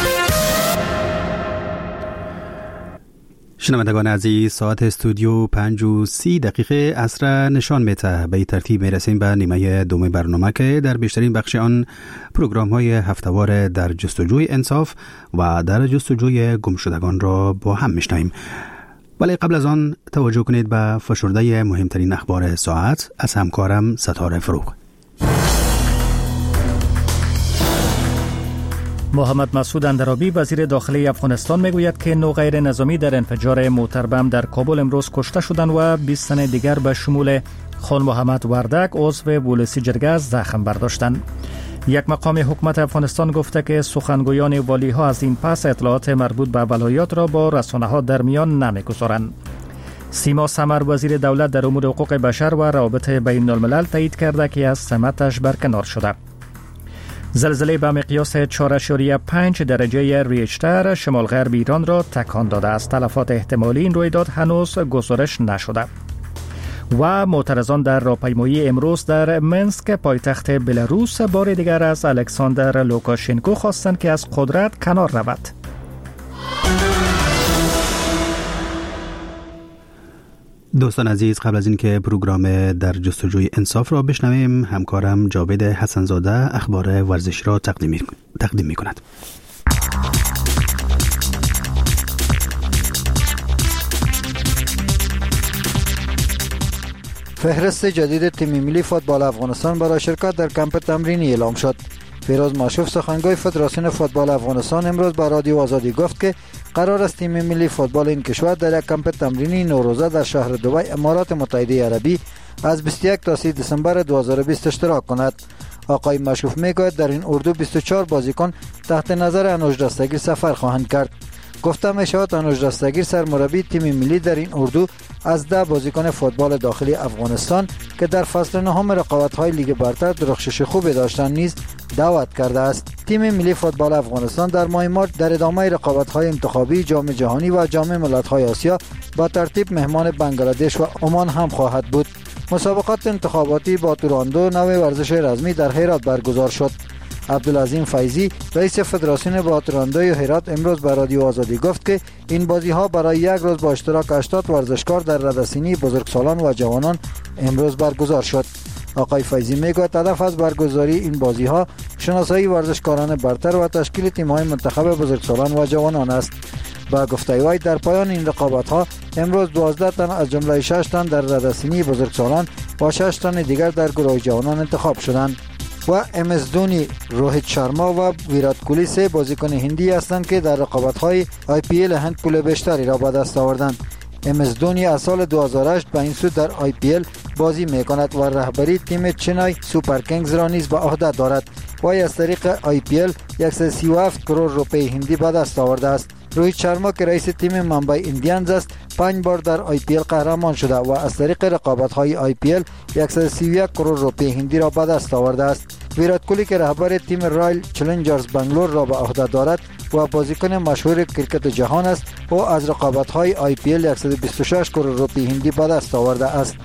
شنوندگان عزیز، ساعت استودیو پنج و سی دقیقه عصر نشان میده. به این ترتیب میرسیم به نیمه دوم برنامه که در بیشترین بخش آن پروگرام های هفتهوار در جستجوی انصاف و در جستجوی گمشدگان را با هم میشنویم. ولی قبل از آن توجه کنید به فشرده مهمترین اخبار ساعت از همکارم ستاره فروغ. محمد مسعود اندرابی وزیر داخلی افغانستان میگوید که نو غیر نظامی در انفجار موتر بم در کابل امروز کشته شدند و بیست تن دیگر به شمول خان محمد وردک عضو پلیس جرگه زخم برداشتند. یک مقام حکومت افغانستان گفته که سخنگویان والی ها از این پس اطلاعات مربوط به ولایات را با رسانه ها در میان نمیگذارند. سیما سمر وزیر دولت در امور حقوق بشر و روابط بین الملل تایید کرده که از سمتش برکنار شده. زلزله به مقیاس چهار اشاریه پنج درجه ریشتر شمال غرب ایران را تکان داده است. تلفات احتمالی این رویداد هنوز گزارش نشده. و معترضان در راهپیمایی امروز در منسک پایتخت بلاروس بار دیگر از الکساندر لوکاشنکو خواستند که از قدرت کنار رود. دوستان عزیز، قبل از اینکه پروگرام در جستجوی انصاف را بشنویم، همکارم جاوید حسنزاده اخبار ورزش را تقدیم تقدیم می کند. فهرست جدید تیم ملی فوتبال افغانستان برای شرکت در کمپ تمرینی اعلام شد. فیروز ماشوف سخنگوی فدراسیون فوتبال افغانستان امروز به رادیو آزادی گفت که قرار است تیم ملی فوتبال این کشور در یک کمپ تمرینی نوروزه در شهر دبی امارات متحده عربی از بیست و یک تا سی دسامبر دو هزار و بیست اشتراک کند. آقای ماشوف میگوید در این اردو بیست و چهار بازیکن تحت نظر انوش دستگیر سفر خواهند کرد. گفته می شود انوش دستگیر سرمربی تیم ملی در این اردو از ده بازیکن فوتبال داخلی افغانستان که در فصل نهم رقابت‌های لیگ برتر درخشش خوبی داشتند نیز دعوت کرده است. تیم ملی فوتبال افغانستان در ماه مارس در ادامه رقابت‌های انتخابی جام جهانی و جام ملت‌های آسیا با ترتیب مهمان بنگلادش و عمان هم خواهد بود. مسابقات انتخاباتی با توراندو نوع ورزش رزمی در هرات برگزار شد. عبدالعظیم فیضی رئیس فدراسیون باتراندوی هرات امروز به رادیو آزادی گفت که این بازی ها برای یک روز با اشتراک هشتاد ورزشکار در ردسینی بزرگسالان و جوانان امروز برگزار شد. آقای فیضی میگوید هدف از برگزاری این بازی ها شناسایی ورزشکاران برتر و تشکیل تیم های منتخب بزرگسالان و جوانان است. با گفته وی در پایان این رقابت ها امروز دوازده تن از جمله شش تن در ردسینی بزرگسالان و شش تن دیگر در گروه جوانان انتخاب شدند. و ام اس دونی، روهیت شرما و ویرات کوهلی سه بازیکن هندی هستند که در رقابت‌های آی پی ال هند پول بیشتری را به دست آوردند. ام اس دونی از سال دو هزار و هشت به این سو در آی پی ال بازی می‌کند و رهبری تیم چنای سوپر کینگز را نیز به عهده دارد. وی از طریق آی پی ال صد و سی و هفت کرور روپیه هندی به دست آورده است. روهیت شرما که رئیس تیم ممبئی ایندیانز است پنج بار در آی پی ال قهرمان شده و از طریق رقابت‌های آی پی ال صد و سی و یک کرور روپیه هندی را به دست آورده است. ویرات کوهلی که رهبر تیم رایل چالنجرز بنگلور را به عهده دارد و بازیکن مشهور کرکت جهان است و از رقابت‌های آی پی ال صد و بیست و شش کرور روپیه هندی به دست آورده است.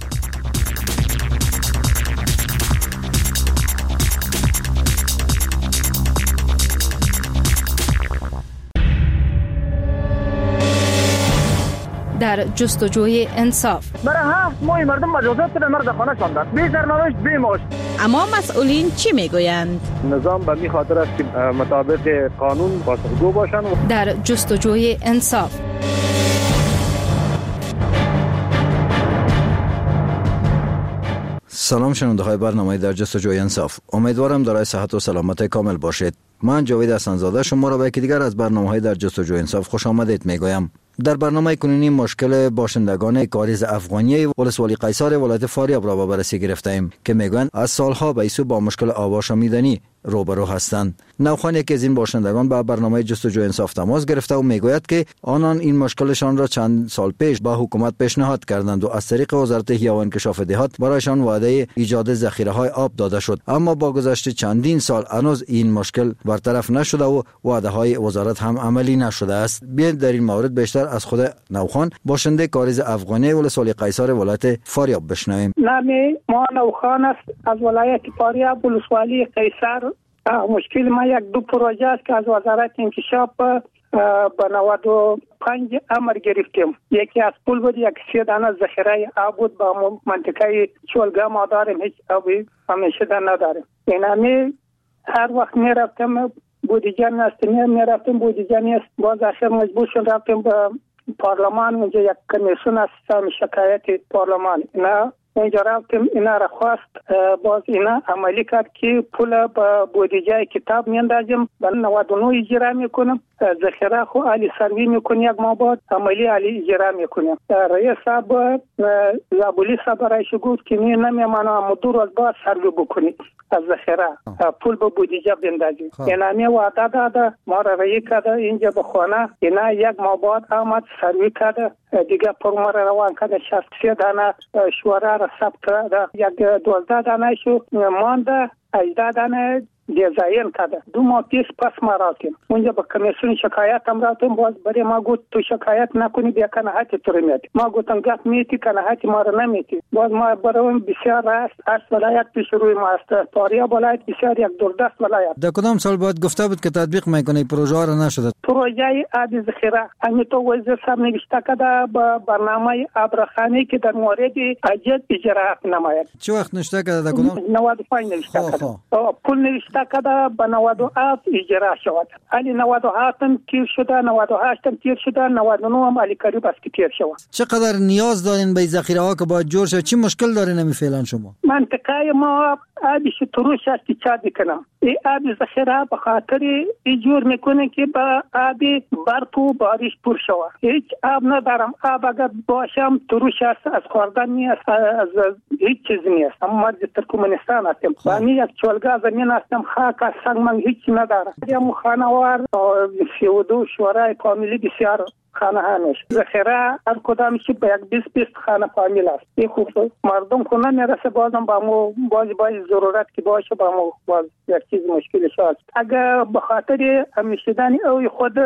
در جستجوی انصاف برای هفت ماه مردم مجازات در مرد خانه شاندند، بی سرنوشت بی معاش. اما مسئولین چی میگویند؟ نظام به می خاطر است که مطابق قانون پاسخگو باشند. در جستجوی انصاف سلام شنونده های برنامه در جستجوی انصاف، امیدوارم دارای صحت و سلامت کامل باشید. من جاوید حسنزاده شما را به یکی دیگر از برنامه های در جستجوی انصاف خوش آمدید میگویم. در برنامه کنونی مشکل باشندگان کاریز افغانی ولسوالی قیصر ولایت فاریاب را به بررسی گرفتیم که میگویند از سالها به ایسو با مشکل آب آشامیدنی روبرو هستند. نوخان یکی از این باشندگان با برنامه جستجو انصاف تماس گرفته و میگوید که آنان این مشکلشان را چند سال پیش با حکومت پیشنهاد کردند و از طریق وزارت احیا و انکشاف دهات برایشان وعده ایجاد ذخیره‌های آب داده شد، اما با گذشت چندین سال هنوز این مشکل برطرف نشده و وعده‌های وزارت هم عملی نشده است. بیاید در این مورد بیشتر از خود نوخان باشنده کاریز افغانی ولسوالی قیصر ولایت فاریاب بشنویم. نام ما نوخان است، از ولایت فاریاب ولسوالی قیصر. مشکل ما یک دو پروژه است که از وزارت انکشاف به نود و پنج امر گرفتیم. یکی از پول بود، یک سه دانه ذخیره آب بود. با منطقه چولگا ما داریم، هیچ آبی همیشه در نداریم. اینمی هر وقت می رفتم بودجه نست، می رفتم بودجه نیست. باز آخر مجبور شدم رفتم به پارلمان. اونجا یک کمیسیون است شکایت پارلمان. اینا اونجا رفتم، اینا را خواست، باز اینا عملی کرد که پول به بودجه کتاب میاندازیم، به نود و نه اجرا میکنم. ذخیره خو علی سروی میکنیم، یک ماه بعد عملی علی اجرا میکنیم. رئیس صاحب زابلی صاحب رایش گفت که نه نمیمانم، اما دو روز بعد سروی بکنید از ذخیره پول به بودجه بندازیم. اینا می وعده داده، ما را رای کرده اینجا به خانه. اینا یک ماه بعد آمد سروی کرده، دیگه پر ما را روان کرده. شصت و سه دانه شوره را ثبت کرده، یک دوازده دانه شو مانده، هجده دانه دیزاین کرده. دو ماه پیش پس ما رفتیم اونجا به کمیسیون شکایت هم رفتیم. باز برای ما گفت تو شکایت نکنی بیا کناحت تو رو میتی. ما گفتم گفت میتی کناحت ما رو نمیتی. باز ما برای بسیار راست از ولایت پیش روی ما است. فاریاب ولایت بسیار یک دوردست ولایت. در کدام سال بعد گفته بود که تطبیق میکنه پروژه را نشده؟ پروژه آب ذخیره همین تو وزیر صاحب نوشته کرده با برنامه آبرخانه که در مورد اجد اجرا نماید. چه وقت نوشته کرده؟ در کدام؟ نود و پنج نوشته کرده. پول نوشته کرده به نود و هفت اجرا شود. علی نود و هفت هم تیر شده، نود و هشت هم تیر شده، نود و نه هم علی قریب است که تیر شود. چقدر نیاز دارین به ذخیره ها که باید جور شد؟ چی مشکل دارین نمی فعلا شما؟ منطقه ما آبش تروش است که چا میکنم. این آب ذخیره به خاطر جور میکنه که با آب برف و بارش پر شود. هیچ آب ندارم. آب اگر باشم تروش است، از خوردن نیست، از هیچ چیز نیست. اما ما در ترکمنستان هستیم. و یک چولگا زمین هستم، خاک از سنگ من هیچ ندارم. یا خانوار سی و دو شورای فامیلی بسیار خانه همیش. ذخیره هر کدامش به یک بیست بیست خانه فامیل است. این خوب مردم خونه میرسه، بازم با مو باز باز ضرورت که باشه با مو باز یک چیز مشکل شد. اگر به خاطر همیشدن او خود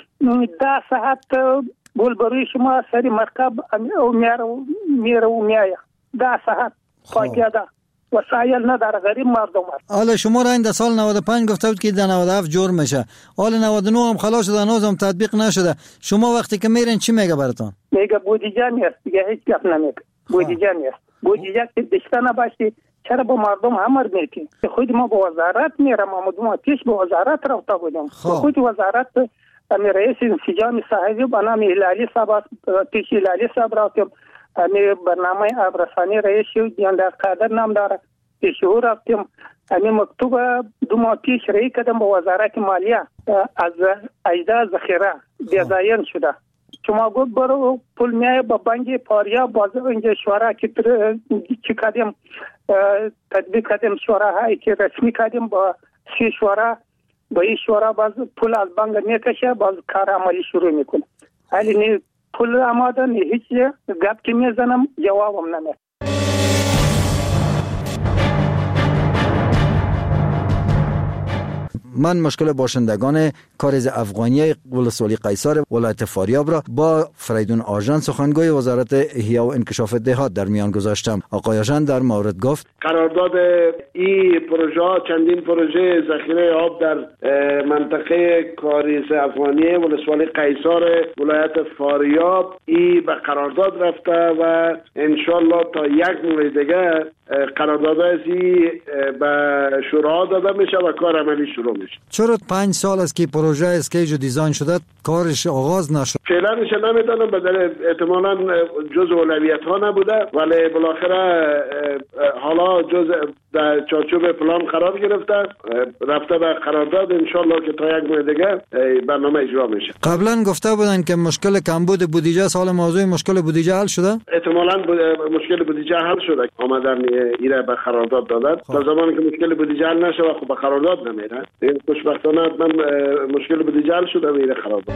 ده ساعت گل بروی شما سری مرکب او میاره میاره و میایه ده ساعت پاکیده. وسایل نداره، غریب مردم است. حالا شما را این در سال نود و پنج گفته بود که در نود و هفت جور میشه. حالا نود و نه هم خلاص شده، هنوز هم تطبیق نشده. شما وقتی که میرین چی میگه براتون؟ میگه بودجه نیست، دیگه هیچ گپ نمیگه. بودجه نیست. بودجه که داشته نباشی چرا با مردم امر میتی؟ خود ما با وزارت میرم، اما دو ماه پیش با وزارت رفته بودم. خود وزارت امیر رئیس انسجام صاحبی به نام هلالی صاحب پیش هلالی صاحب رفتم. امی برنامه آبرسانی رئیس دیاندار قادر نام داره پیشو رفتیم. امی مکتوب دو ماه پیش رای کردم با وزارت مالیه از اجزا ذخیره دیزاین شده. شما گفت برو پول میای با بانک فاریاب باز اینجا شورا که چی کردیم تطبیق کردیم، شوراهایی که رسمی کردیم با سی شورا، با این شورا باز پول از بانک میکشه، باز کار عملی شروع میکنه. ولی نه پول آماده نه هیچ گپ که میزنم جوابم نمیده. من مشکل باشندگان کاریز افغانی ولسوالی قیصر ولایت فاریاب را با فریدون آژان سخنگوی وزارت احیا و انکشاف دهات در میان گذاشتم. آقای آژان در مورد گفت قرارداد این پروژه چندین پروژه ذخیره آب در منطقه کاریز افغانی ولسوالی قیصر ولایت فاریاب ای به قرارداد رفته و انشالله تا یک ماه دیگه قرارداد ازی به شورا داده میشه و کار عملی شروع میشه. چرا پنج سال است که پروژه اسکیج و دیزاین شده کارش آغاز نشد؟ فعلا میشه نمیدونم، بدل احتمالاً جز اولویت ها نبوده، ولی بالاخره حالا جز در چارچوب پلان قرار گرفته، رفته به قرارداد. انشالله که تا یک ماه دیگه برنامه اجرا میشه. قبلا گفته بودن که مشکل کمبود بودجه، سال موضوع مشکل بودجه حل شده؟ احتمالاً مشکل بودجه حل شده. آمدن ایره به قرارداد دادن. تا زمانی که مشکل بودجه حل نشه خب به قرارداد نمیره. این خوشبختانه من مشکل بودجه حل شده میره قرارداد.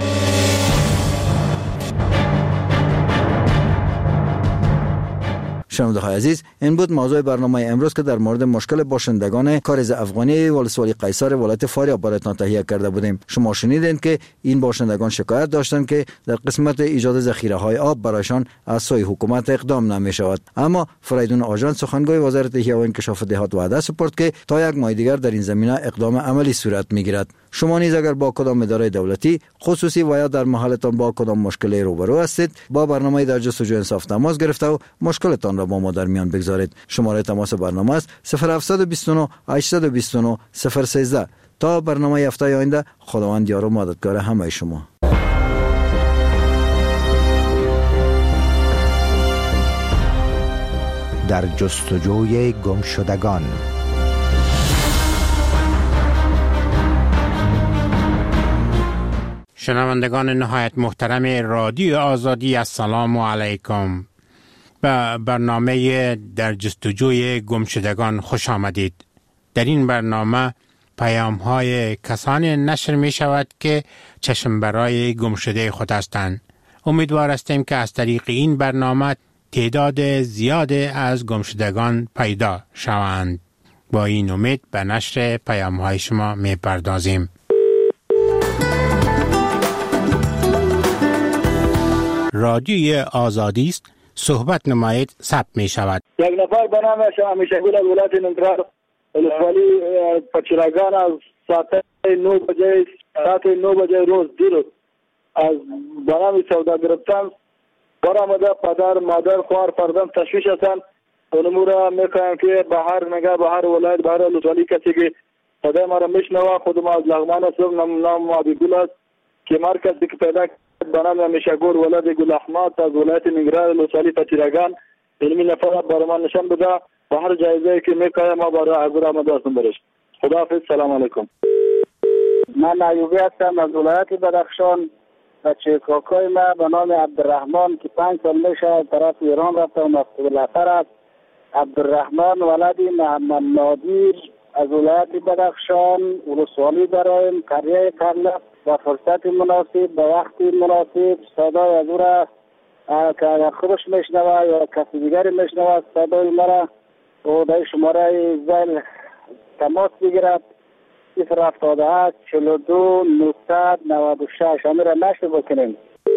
شنونده‌های عزیز، این بود موضوع برنامه امروز که در مورد مشکل باشندگان کاریز افغانی ولسوالی قیصر ولایت فاریاب براتون تهیه کرده بودیم. شما شنیدین که این باشندگان شکایت داشتند که در قسمت ایجاد ذخیره‌های آب برایشان از سوی حکومت اقدام نمی شود. اما فریدون آژان سخنگوی وزارت احیا و انکشاف دهات وعده سپرد که تا یک ماه دیگر در این زمینه اقدام عملی صورت میگیرد. شما نیز اگر با کدام اداره دولتی خصوصی و یا در محلتان با کدام مشکلی روبرو هستید، با برنامه در جستجوی انصاف تماس گرفته و مشکلتان را با ما در میان بگذارید. شماره تماس برنامه است صفر هفت دو نه هشت دو نه صفر یک سه. تا برنامه هفته آینده، خداوند یار و مددگار همه شما. در جستجوی گمشدگان. شنوندگان نهایت محترم رادیو آزادی، السلام علیکم. به برنامه در جستجوی گمشدگان خوش آمدید. در این برنامه پیام های کسانی نشر می شود که چشم برای گمشده خود هستند. امیدوار هستیم که از طریق این برنامه تعداد زیاد از گمشدگان پیدا شوند. با این امید به نشر پیام های شما می پردازیم. رادیوی آزادی است، صحبت نمایید ثبت می شود. یک نفر به نام همیشه‌گل از ولایت ننگرهار ولسوالی پچرگان از ساعت نه بجه ساعت نه بجه روز دیروز از به نام سودا گرفتن برآمده. پدر مادر خوار فرزند تشویش هستند. اونمو را میکنم که به هر نگاه به هر ولایت به هر ولسوالی کسی که صدای ما را میشنوه، خودم از لغمان هستم، نام عبیدالله است که مرکزی که پیدا به نام همیشه‌گل ولد گل احمد از ولایت ننگرهار ولسوالی پچرگان علمی نفر برای ما نشان بده و هر جایزه که میکنه ما برای حضور آمده هستم برش. خداحافظ، سلام علیکم. من ایوبی هستم از ولایت بدخشان. بچه کاکای ما به نام عبدالرحمن که پنج سال میشه طرف ایران رفته و مفقود الاثر است. عبدالرحمن ولدی محمد نادیر از ولایت بدخشان ولسوالی داریم. قریه کرلف با فرصت مناسب با وقتی مناسب صدای از او را که اگر خودش میشنوه یا کسی دیگری میشنوه صدای مرا و در شماره زل تماس بگیرد صفر هفتاد و هشت چهل و دو نهصد و نود و شش. همین را نشر بکنیم.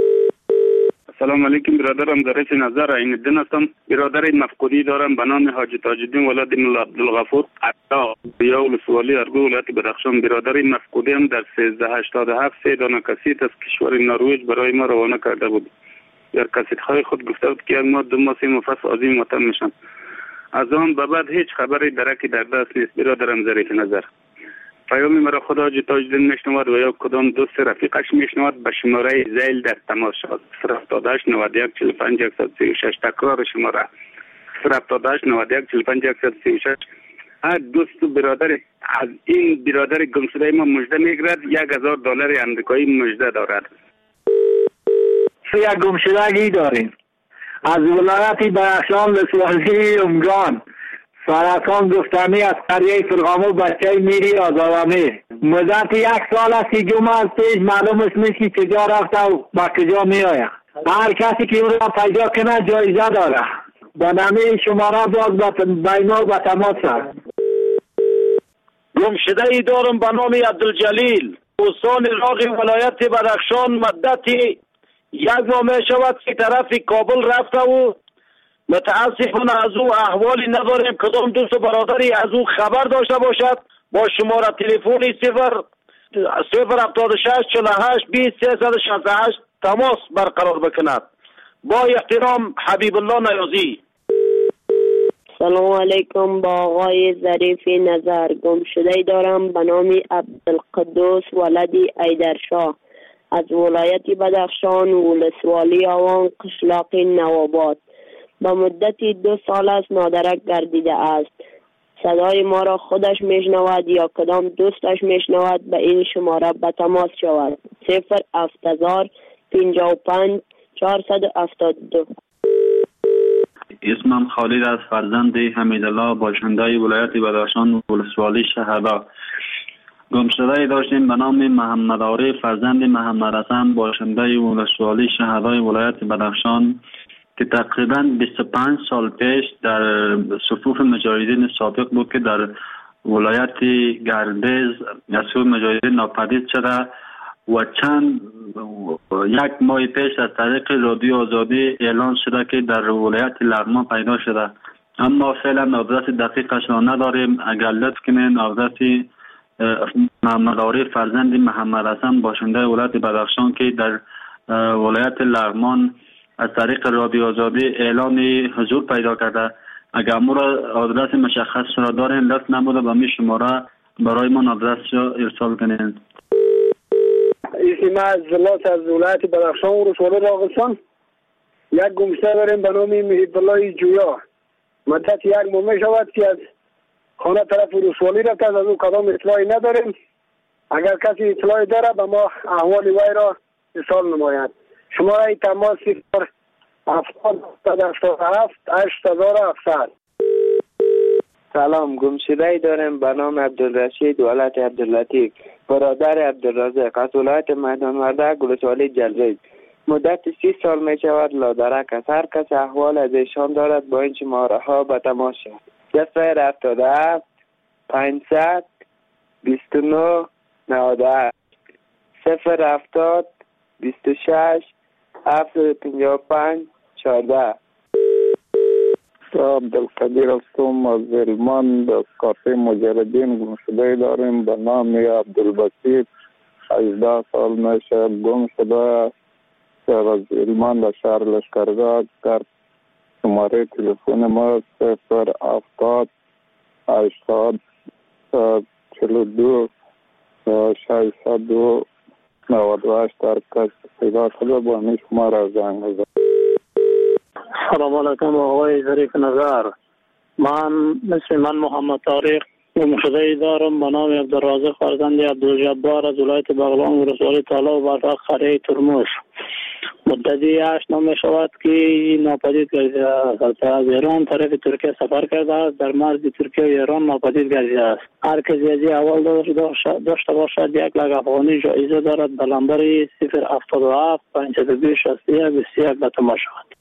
سلام علیکم برادرم، درش نظر این الدین هستم. برادر مفقودی دارم به نام حاجی تاج الدین ولد مولا عبدالغفور عطا یا ولسوالی ارگو ولایت بدخشان. برادر مفقودی هم در سیزده هشتاد و هفت سه دانه کسیت از کشور نروژ برای ما روانه کرده بود. در کسیت های خود گفته بود که یک ماه دو ماه سه ماه پس عازم وطن میشن. از آن به بعد هیچ خبری درکی در دست نیست. برادرم ظریف نظر. پیام مرا خدا حاجی تاج الدین میشنود و یا کدام دوست رفیقش میشنود به شماره زیل در تماس شد. صفر هفتاد و هشت نود و یک چهل و پنج صد و سی و شش. تکرار شماره صفر هفتاد و هشت نود و یک چهل و پنج صد و سی و شش. هر دوست و برادر از این برادر گمشده ما مژده میگیرد. یک هزار دلار امریکایی مژده دارد. یک گمشدگی داریم از ولایت بدخشان ولسوالی امگان. سرطان گفتمی از قریه فرغامو بچه میری آزادمی. مدت یک سال است که جمعه از پیش معلومش نیست که کجا رفته و با کجا می آید. هر کسی که اون را پیدا کنه جایزه داره. با نامی شماره باز بینا و تماس است. گمشده ای دارم به نام عبدالجلیل استان راغ ولایت بدخشان. مدتی یک ماه می شود که طرف کابل رفته و متاسفانه از او احوالی نداریم. کدام دوست و برادری از او خبر داشته باشد با شماره تلفنی صفر صفر هفتاد و شش چهل و هشت بیست سیصد و شصت و هشت تماس برقرار بکند. با احترام حبیب الله نیازی. سلام علیکم. با آقای ظریف نظر. گمشده دارم به نام عبدالقدوس ولدی ایدرشاه از ولایت بدخشان ولسوالی آوان قشلاق نواباد. با مدتی دو سال است نادرک گردیده است. صدای ما را خودش میشنود یا کدام دوستش میشنود به این شماره به تماس شود. صفر هفت هزار پنجاه و پنج چهارصد و هفتاد و دو. اسمم خالد از فرزند حمیدالله باشنده ولایت بدخشان ولسوالی شهدا. گمشده داشتیم به نام محمد عارف فرزند محمد حسن باشنده ولسوالی شهدای ولایت بدخشان که تقریبا بیست و پنج سال پیش در صفوف مجاهدین سابق بود که در ولایت گردیز از سوی مجاهدین ناپدید شده و چند یک ماه پیش از طریق رادیو آزادی اعلان شده که در ولایت لغمان پیدا شده، اما فعلا آدرس دقیقش را نداریم. اگر لطف کنین آدرس محمد عارف فرزند محمد حسن باشنده ولایت بدخشان که در ولایت لغمان از طریق رادیو آزادی اعلان حضور پیدا کرده، اگر ما را آدرس مشخص را دارین لطف نموده به می شماره برای من آدرس را ارسال کنین. اسم از زلات از ولایت بدخشان و ولسوالی راغستان. یک گمشده داریم به نام محب الله جویا. مدت یک ماه می شود که از خانه طرف ولسوالی رفت، از او کدام اطلاعی نداریم. اگر کسی اطلاعی داره به ما احوال وی را ارسال نماید. شماره تماس صفر هفتاد هفتاد هفت هشت هزار و هفتصد. سلام، گمشده دارم به نام عبدالرشید ولایت عبداللطیف برادر عبدالرزاق از ولایت میدان وردک ولسوالی جلریز. مدت سی سال می شود لادرک است. هر کس احوال از ایشان دارد با این شماره ها به تماس شود. صفر هفتاد و هفت پانصد بیست و نه نود و هشت صفر هفتاد بیست و شش هفتصد و پنجاه و پنج چهارده. عبدالقدیر هستم از علمان از کافه مجردین. گمشده داریم به نام عبدالبسیط هجده سال میشه گم شده از علمان در شهر لشکرگاه. در شماره تلفن ما صفر هفتاد هشتاد چهل و دو ششصد و نود و هشت. در کس پیدا شده با این شماره زنگ بزنید. سلام علیکم آقای ظریف نظر. من مثل من محمد طارق گمشده دارم به نام عبدالرازق فرزند عبدالجبار از ولایت بغلان ولسوالی تالا و برفق قریه ترموش. مدتی هشت ماه می شود که ناپدید گردیده است. از ایران طرف ترکیه سفر کرده است، در مرز ترکیه و ایران ناپدید گردیده است. هر کسی از اول داشته باشد یک لک افغانی جایزه دارد به نمبر صفر هفتاد و هفت پانصد و دو شصت و یک بیست و یک به تماس شود.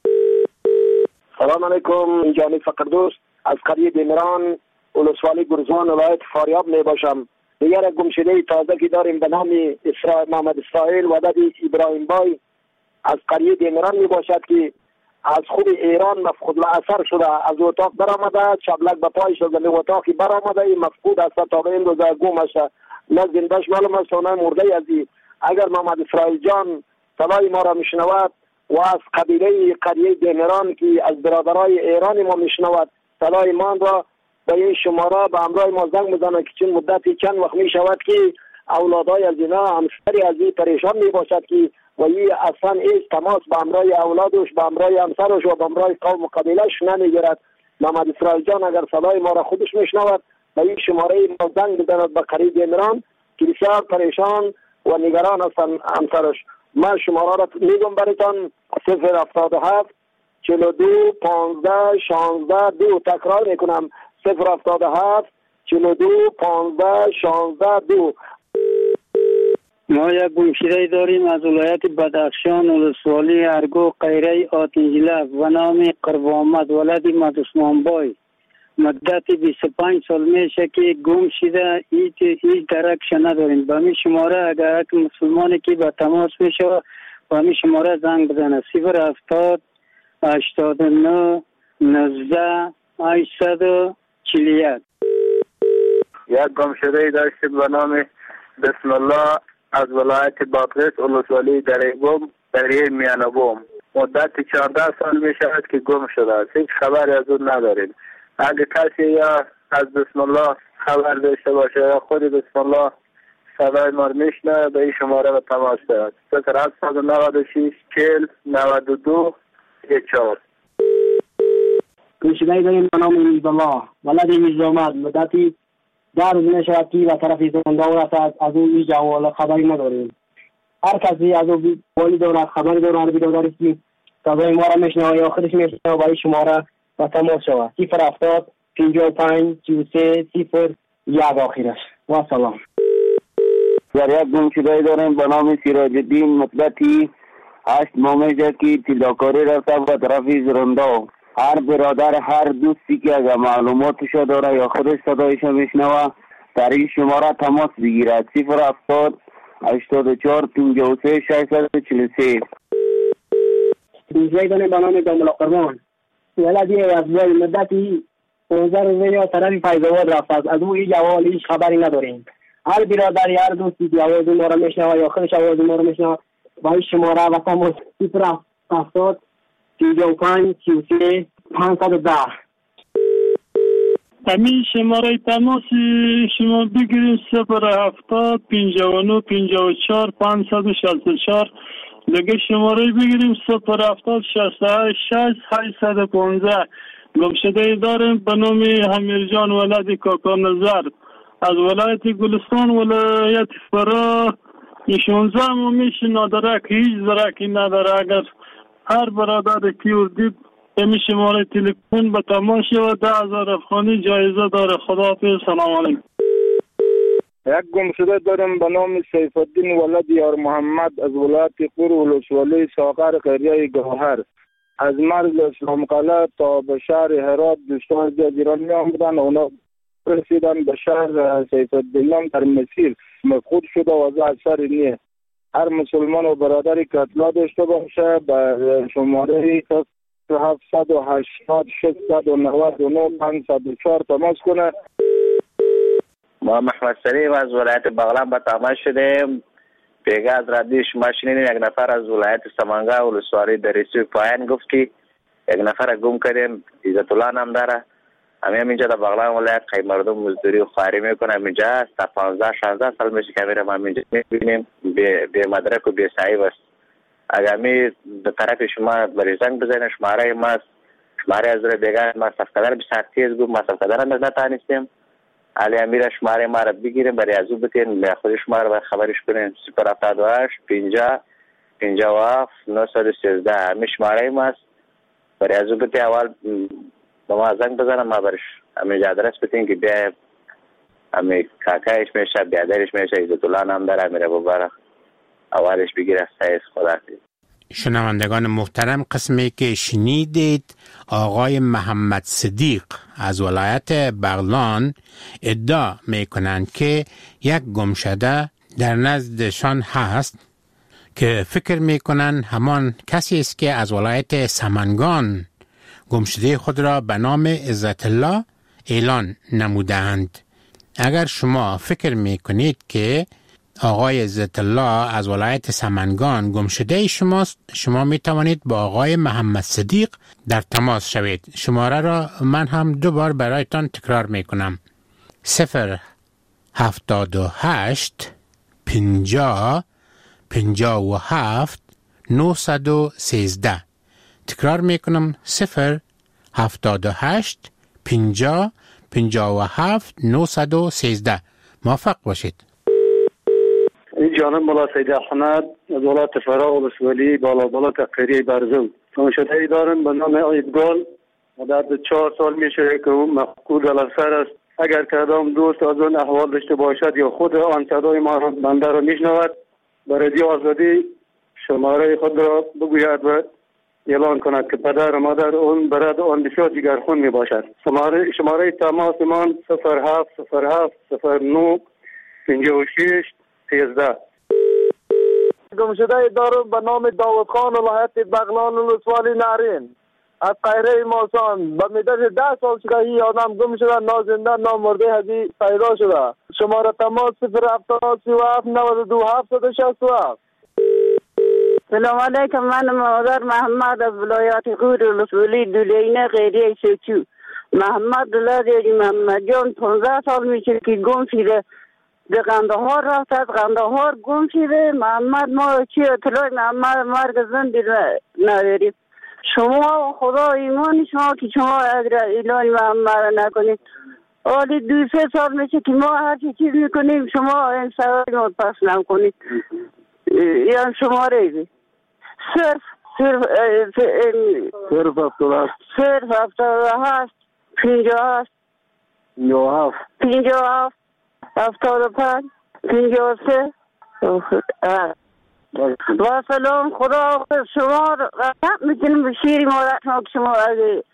سلام علیکم، جانی فقردوست از قریه دیمران ولسوالی گرزوان ولایت فاریاب می باشم. دیگر گمشده تازه که داریم به نام اسرائیل محمد اسرائیل ودد ابراهیم بای از قریه دیمران می باشد که از خود ایران مفقود الاثر شده. از اتاق برآمده، شبلک به پای شده، به اتاقی برآمده این مفقود است تا به این روزه گم شده. نه زندهش معلوم است و نه مرده. از اگر محمد اسرائیل جان صدای ما را میشنود و از قبیله قریه دیمران که از برادرای ایران ما میشنود صدای ما را به این شماره به همراه ما زنگ بزنه که چون مدتی چند وقت می شود که اولادای از اینا همسری از این پریشان می باشد که و این اصلا ایست تماس به همراه اولادش به همراه همسرش و به همراه قوم و قبیلش نمیگیرد. محمد اسرائیل جان اگر صدای ما را خودش میشنود به این شماره ما زنگ بزند به قریه دیمران که بسیار پریشان و نگران هستند همسرش. من شماره را میگم برایتان صفر هفتاد و هفت چهل و دو پانزده شانزده دو. تکرار میکنم صفر هفتاد و هفت چهل و دو پانزده شانزده دو. ما یک گمشده داریم از ولایت بدخشان ولسوالی ارگو قیره آتنجلک و نام قرب آمد ولد مدسمان بای. مدت بیست و پنج سال میشه که گم شده، هیچ هیچ درکش نداریم. به می شماره اگر یک مسلمانی که به تماس میشه به می شماره زنگ بزنه صفر هفتاد هشتاد و نه نوزده هشتصد و چهل و یک. یک گمشده داشتیم به نام بسم الله از ولایت بادغیس ولسوالی دریغم دریه میانبوم. مدت چهارده سال می شود که گم شده است. هیچ خبری از اون نداریم. اگه کسی یا از بسم الله خبر داشته باشه یا خود بسم الله صدای ما میشنه به این شماره به تماس شود. صفر هفتصد و نود و شش چهل نود و دو یک چهار. گمشده داریم به نام میزالله ولد میزامد مدتی در روز نشود که و طرف زندان رفت از اون این جوال خبری نداریم. هر کسی از اون والی دارد خبری دارد بیداداری که صدای ما را میشنوه یا خودش میشنوه برای شما را و تماس شود. صفر هفتاد پنجاه و پنج سی و سه صفر یک آخرش. و سلام. در یک گمشده داریم به نام سراج الدین مدتی هشت ماه میشه که تیلاکاری رفته به طرف زرندا. هر برادر هر دوستی که اگر معلوماتش داره یا خودش صدایش میشنوه در این شماره تماس بگیرد. صفر هفتاد هشتاد و چهار پنجاه و سه ششصد و چهل و سه. گمشده داریم به نام داملا قربان ولدی از وای مدتی پانزده روزه یا طرف فیض‌آباد رفته از او این جوال هیچ خبری نداریم. هر برادری هر دوستی که آواز ما را میشنوه یا خودش آواز ما را میشنوه با این شماره و تماس صفر هفتاد پنجاه و پنج سی و سه پانصد و ده. همین شماره تماس شما بگیریم صفر هفتاد پنجاه و نه پنجاه و چهار پانصد و شصت و چهار. دیگه شماره بگیریم صفر هفتاد شصت و هشت شش هشتصد و پانزده. گمشده داریم به نام امیرجان ولد کاکا نظر از ولایت گلستان ولایت فرا. شانزده ماه میشه نداره که هیچ درکی نداره. اگر هر برادر کیور دید امی شماره تلفن به تماس و ده هزار افغانی جایزه داره. خداحافظ. سلام علیکم. یک گمشده داریم به نام سیف الدین ولد یار محمد از ولایت قور ولسوالی ساغر قریه گوهر. از مرز اسلام قلعه تا به شهر هرات دوستان جزیران می آمدن. اونا رسیدن به شهر سیف الدین در مسیر مفقود شده و از اثر نیه. هر مسلمان و برادری که اطلاع داشته باشه به شماره هفتصد و هشتاد ششصد و نود و نه پانصد و چهار تماس کنه. ما محمد سلیم از ولایت بغلان به تماس شدیم. پیگه از رادیو شما شنیدیم یک نفر از ولایت سمنگا ولسوالی دریسی پایان گفت که یک نفر گم کردیم. عزت الله نام داره. همین اینجا در بغلان ولایت خیلی مردم مزدوری و خواری میکنه. اینجا تا پانزده شانزده سال میشه که میرم اینجا میبینیم به مدرک و به صحیح است. اگر می به طرف شما بری زنگ بزنید شماره ما شماره از روی بیگه ما صفقدر بسیار تیز بود. ما صفقدر هم نتانستیم. علی امیر شماره ما را بگیریم برای از او بتین به خود شما را خبرش کنیم. صفر هفتاد و هشت پنجاه پنجاه و هفت نهصد و سیزده همین شماره ماست. برای از او بتین اول با ما زنگ بزنم ما برش همین آدرس بتین که بیا همین کاکایش میشه بیادرش میشه عزت الله نام داره امیر ابوبکر اولش بگیره. سعی خدا. شنوندگان محترم قسمی که شنیدید آقای محمد صدیق از ولایت بغلان ادعا می کنند که یک گمشده در نزدشان هست که فکر می کنند همان کسی است که از ولایت سمنگان گمشده خود را به نام عزت الله اعلان نمودند. اگر شما فکر می کنید که آقای عزت الله از ولایت سمنگان گمشده شماست، شما می توانید با آقای محمد صدیق در تماس شوید. شماره را من هم دو بار برایتان تکرار می کنم. صفر هفتاد و هشت پنجاه پنجاه و هفت نهصد و سیزده. تکرار می کنم. صفر هفتاد و هشت پنجاه پنجاه و هفت نهصد و سیزده. موفق باشید. این جانب مولا سید احمد از ولایت فرا ولسوالی بالا بالا قریه برزو. گمشده دارم به نام ایدگال. مدت چهار سال میشه که او مفقود الاثر است. اگر کدام دوست از اون احوال داشته باشد یا خود آن صدای ما را بنده را میشنود به رادیو آزادی شماره خود را بگوید و اعلان کند که پدر و مادر اون برد آن بسیار جگرخون می باشد. شماره شماره تماس من صفر هفت صفر هفت صفر نه پنجاه و شش سیزده. گمشده دارم به نام داود خان ولایت بغلان ولسوالی نارین از قیره ماسان. به مدت ده سال شده این آدم گم شده، نازنده نامرده هزی پیدا شده. شماره تماس صفر هفتاد سی و هفت نود و دو هفتصد و شصت و هفت. سلام علیکم. من مادر محمد از ولایت قور ولسوالی دولینه قیره سیچو. محمد دلادی محمد جان پانزده سال میشه که گم شده. به قندهار رفت، از قندهار گم شده. محمد ما چی اطلاع محمد مرگ زندی نداریم. شما خدا ایمان شما که شما اعلان محمد نکنید. آلی دو سه سال میشه که ما هر چیز میکنیم شما این سوال ما پس نکنید. یعنی شما ریزی صرف صرف صرف هفتاد صرف هفتاد هست پینجا هست پینجا هفت پینجا هفت هفتاد پنج پینجا سه با سلام خدا شما رحمت میکنیم به شیری مادر شما که شما اگه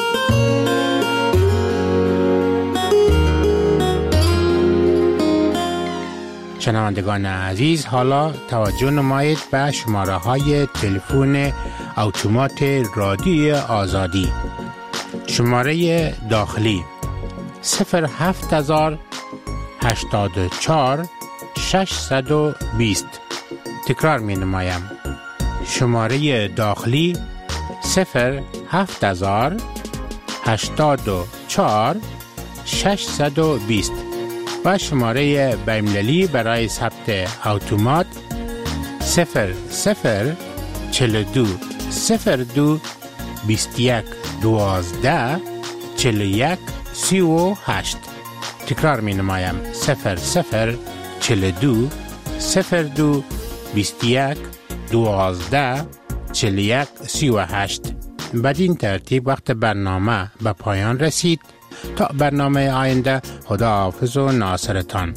شنوندگان عزیز، حالا توجه نمایید به شماره های تلفن اتومات رادیوی آزادی. شماره داخلی صفر هفت هزار هشتاد و چهار ششصد و بیست. تکرار می نمایم. شماره داخلی صفر هفت هزار هشتاد و چهار ششصد و بیست و شماره بین‌المللی برای ثبت اتومات صفر صفر چهل و دو صفر دو بیست و یک دوازده چهل و یک سی و هشت. تکرار می نمایم. صفر صفر چهل و دو صفر دو بیست و یک دوازده چهل و یک سی و هشت. بدین ترتیب وقت برنامه به پایان رسید. تا برنامه آینده، خدا حافظ و ناصرتان.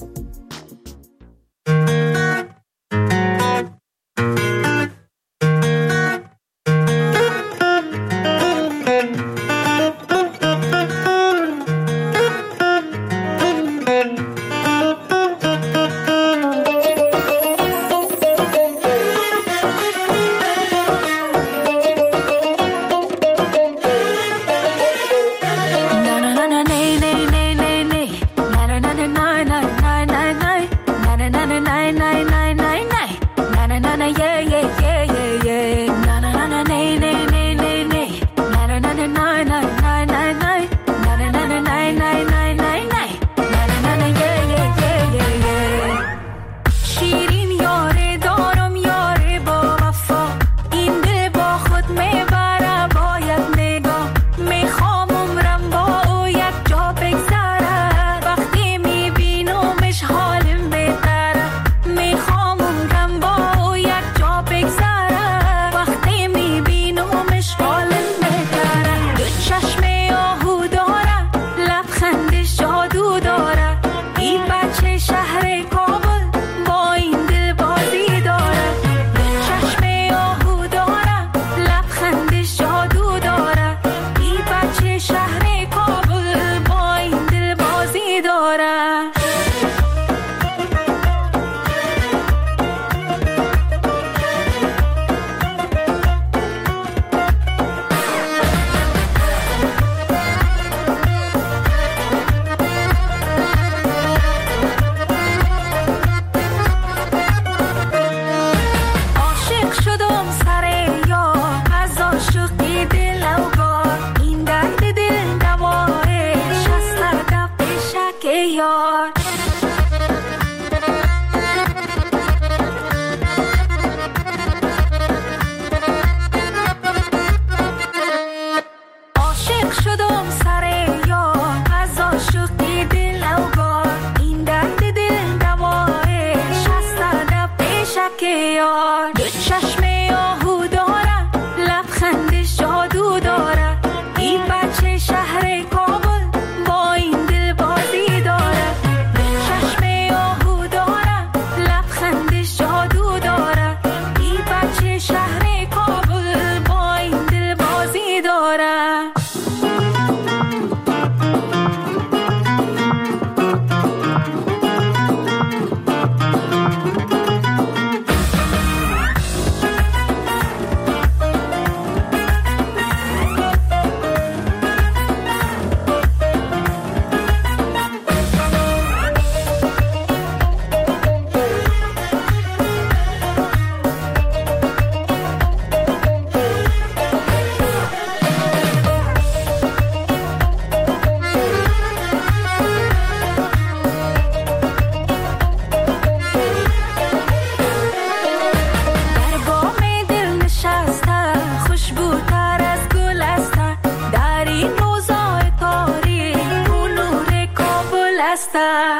است.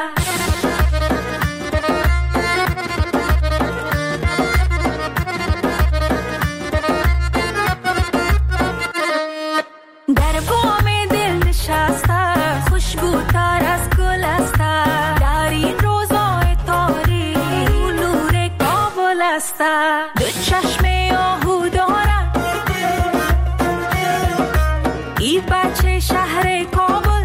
در بام دل نشسته خوشبوتر از گل است. در این روزای تاریک نور کابل است. دو چشم آهو دارم ای بچه شهر کابل.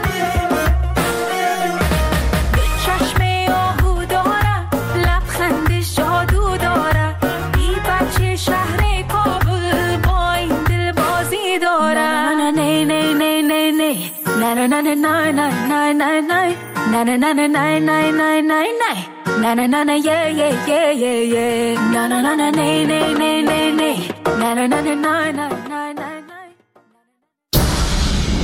دو چشم آهو دارم لبخندش جادو داره. ای بچه شهر کابل با این دل بازی داره. نه نه نه نه نه نه نه نه نه نه نه نه نه na na na na na na na na na na na na yeah yeah yeah yeah yeah na na na na na na na na na na na na na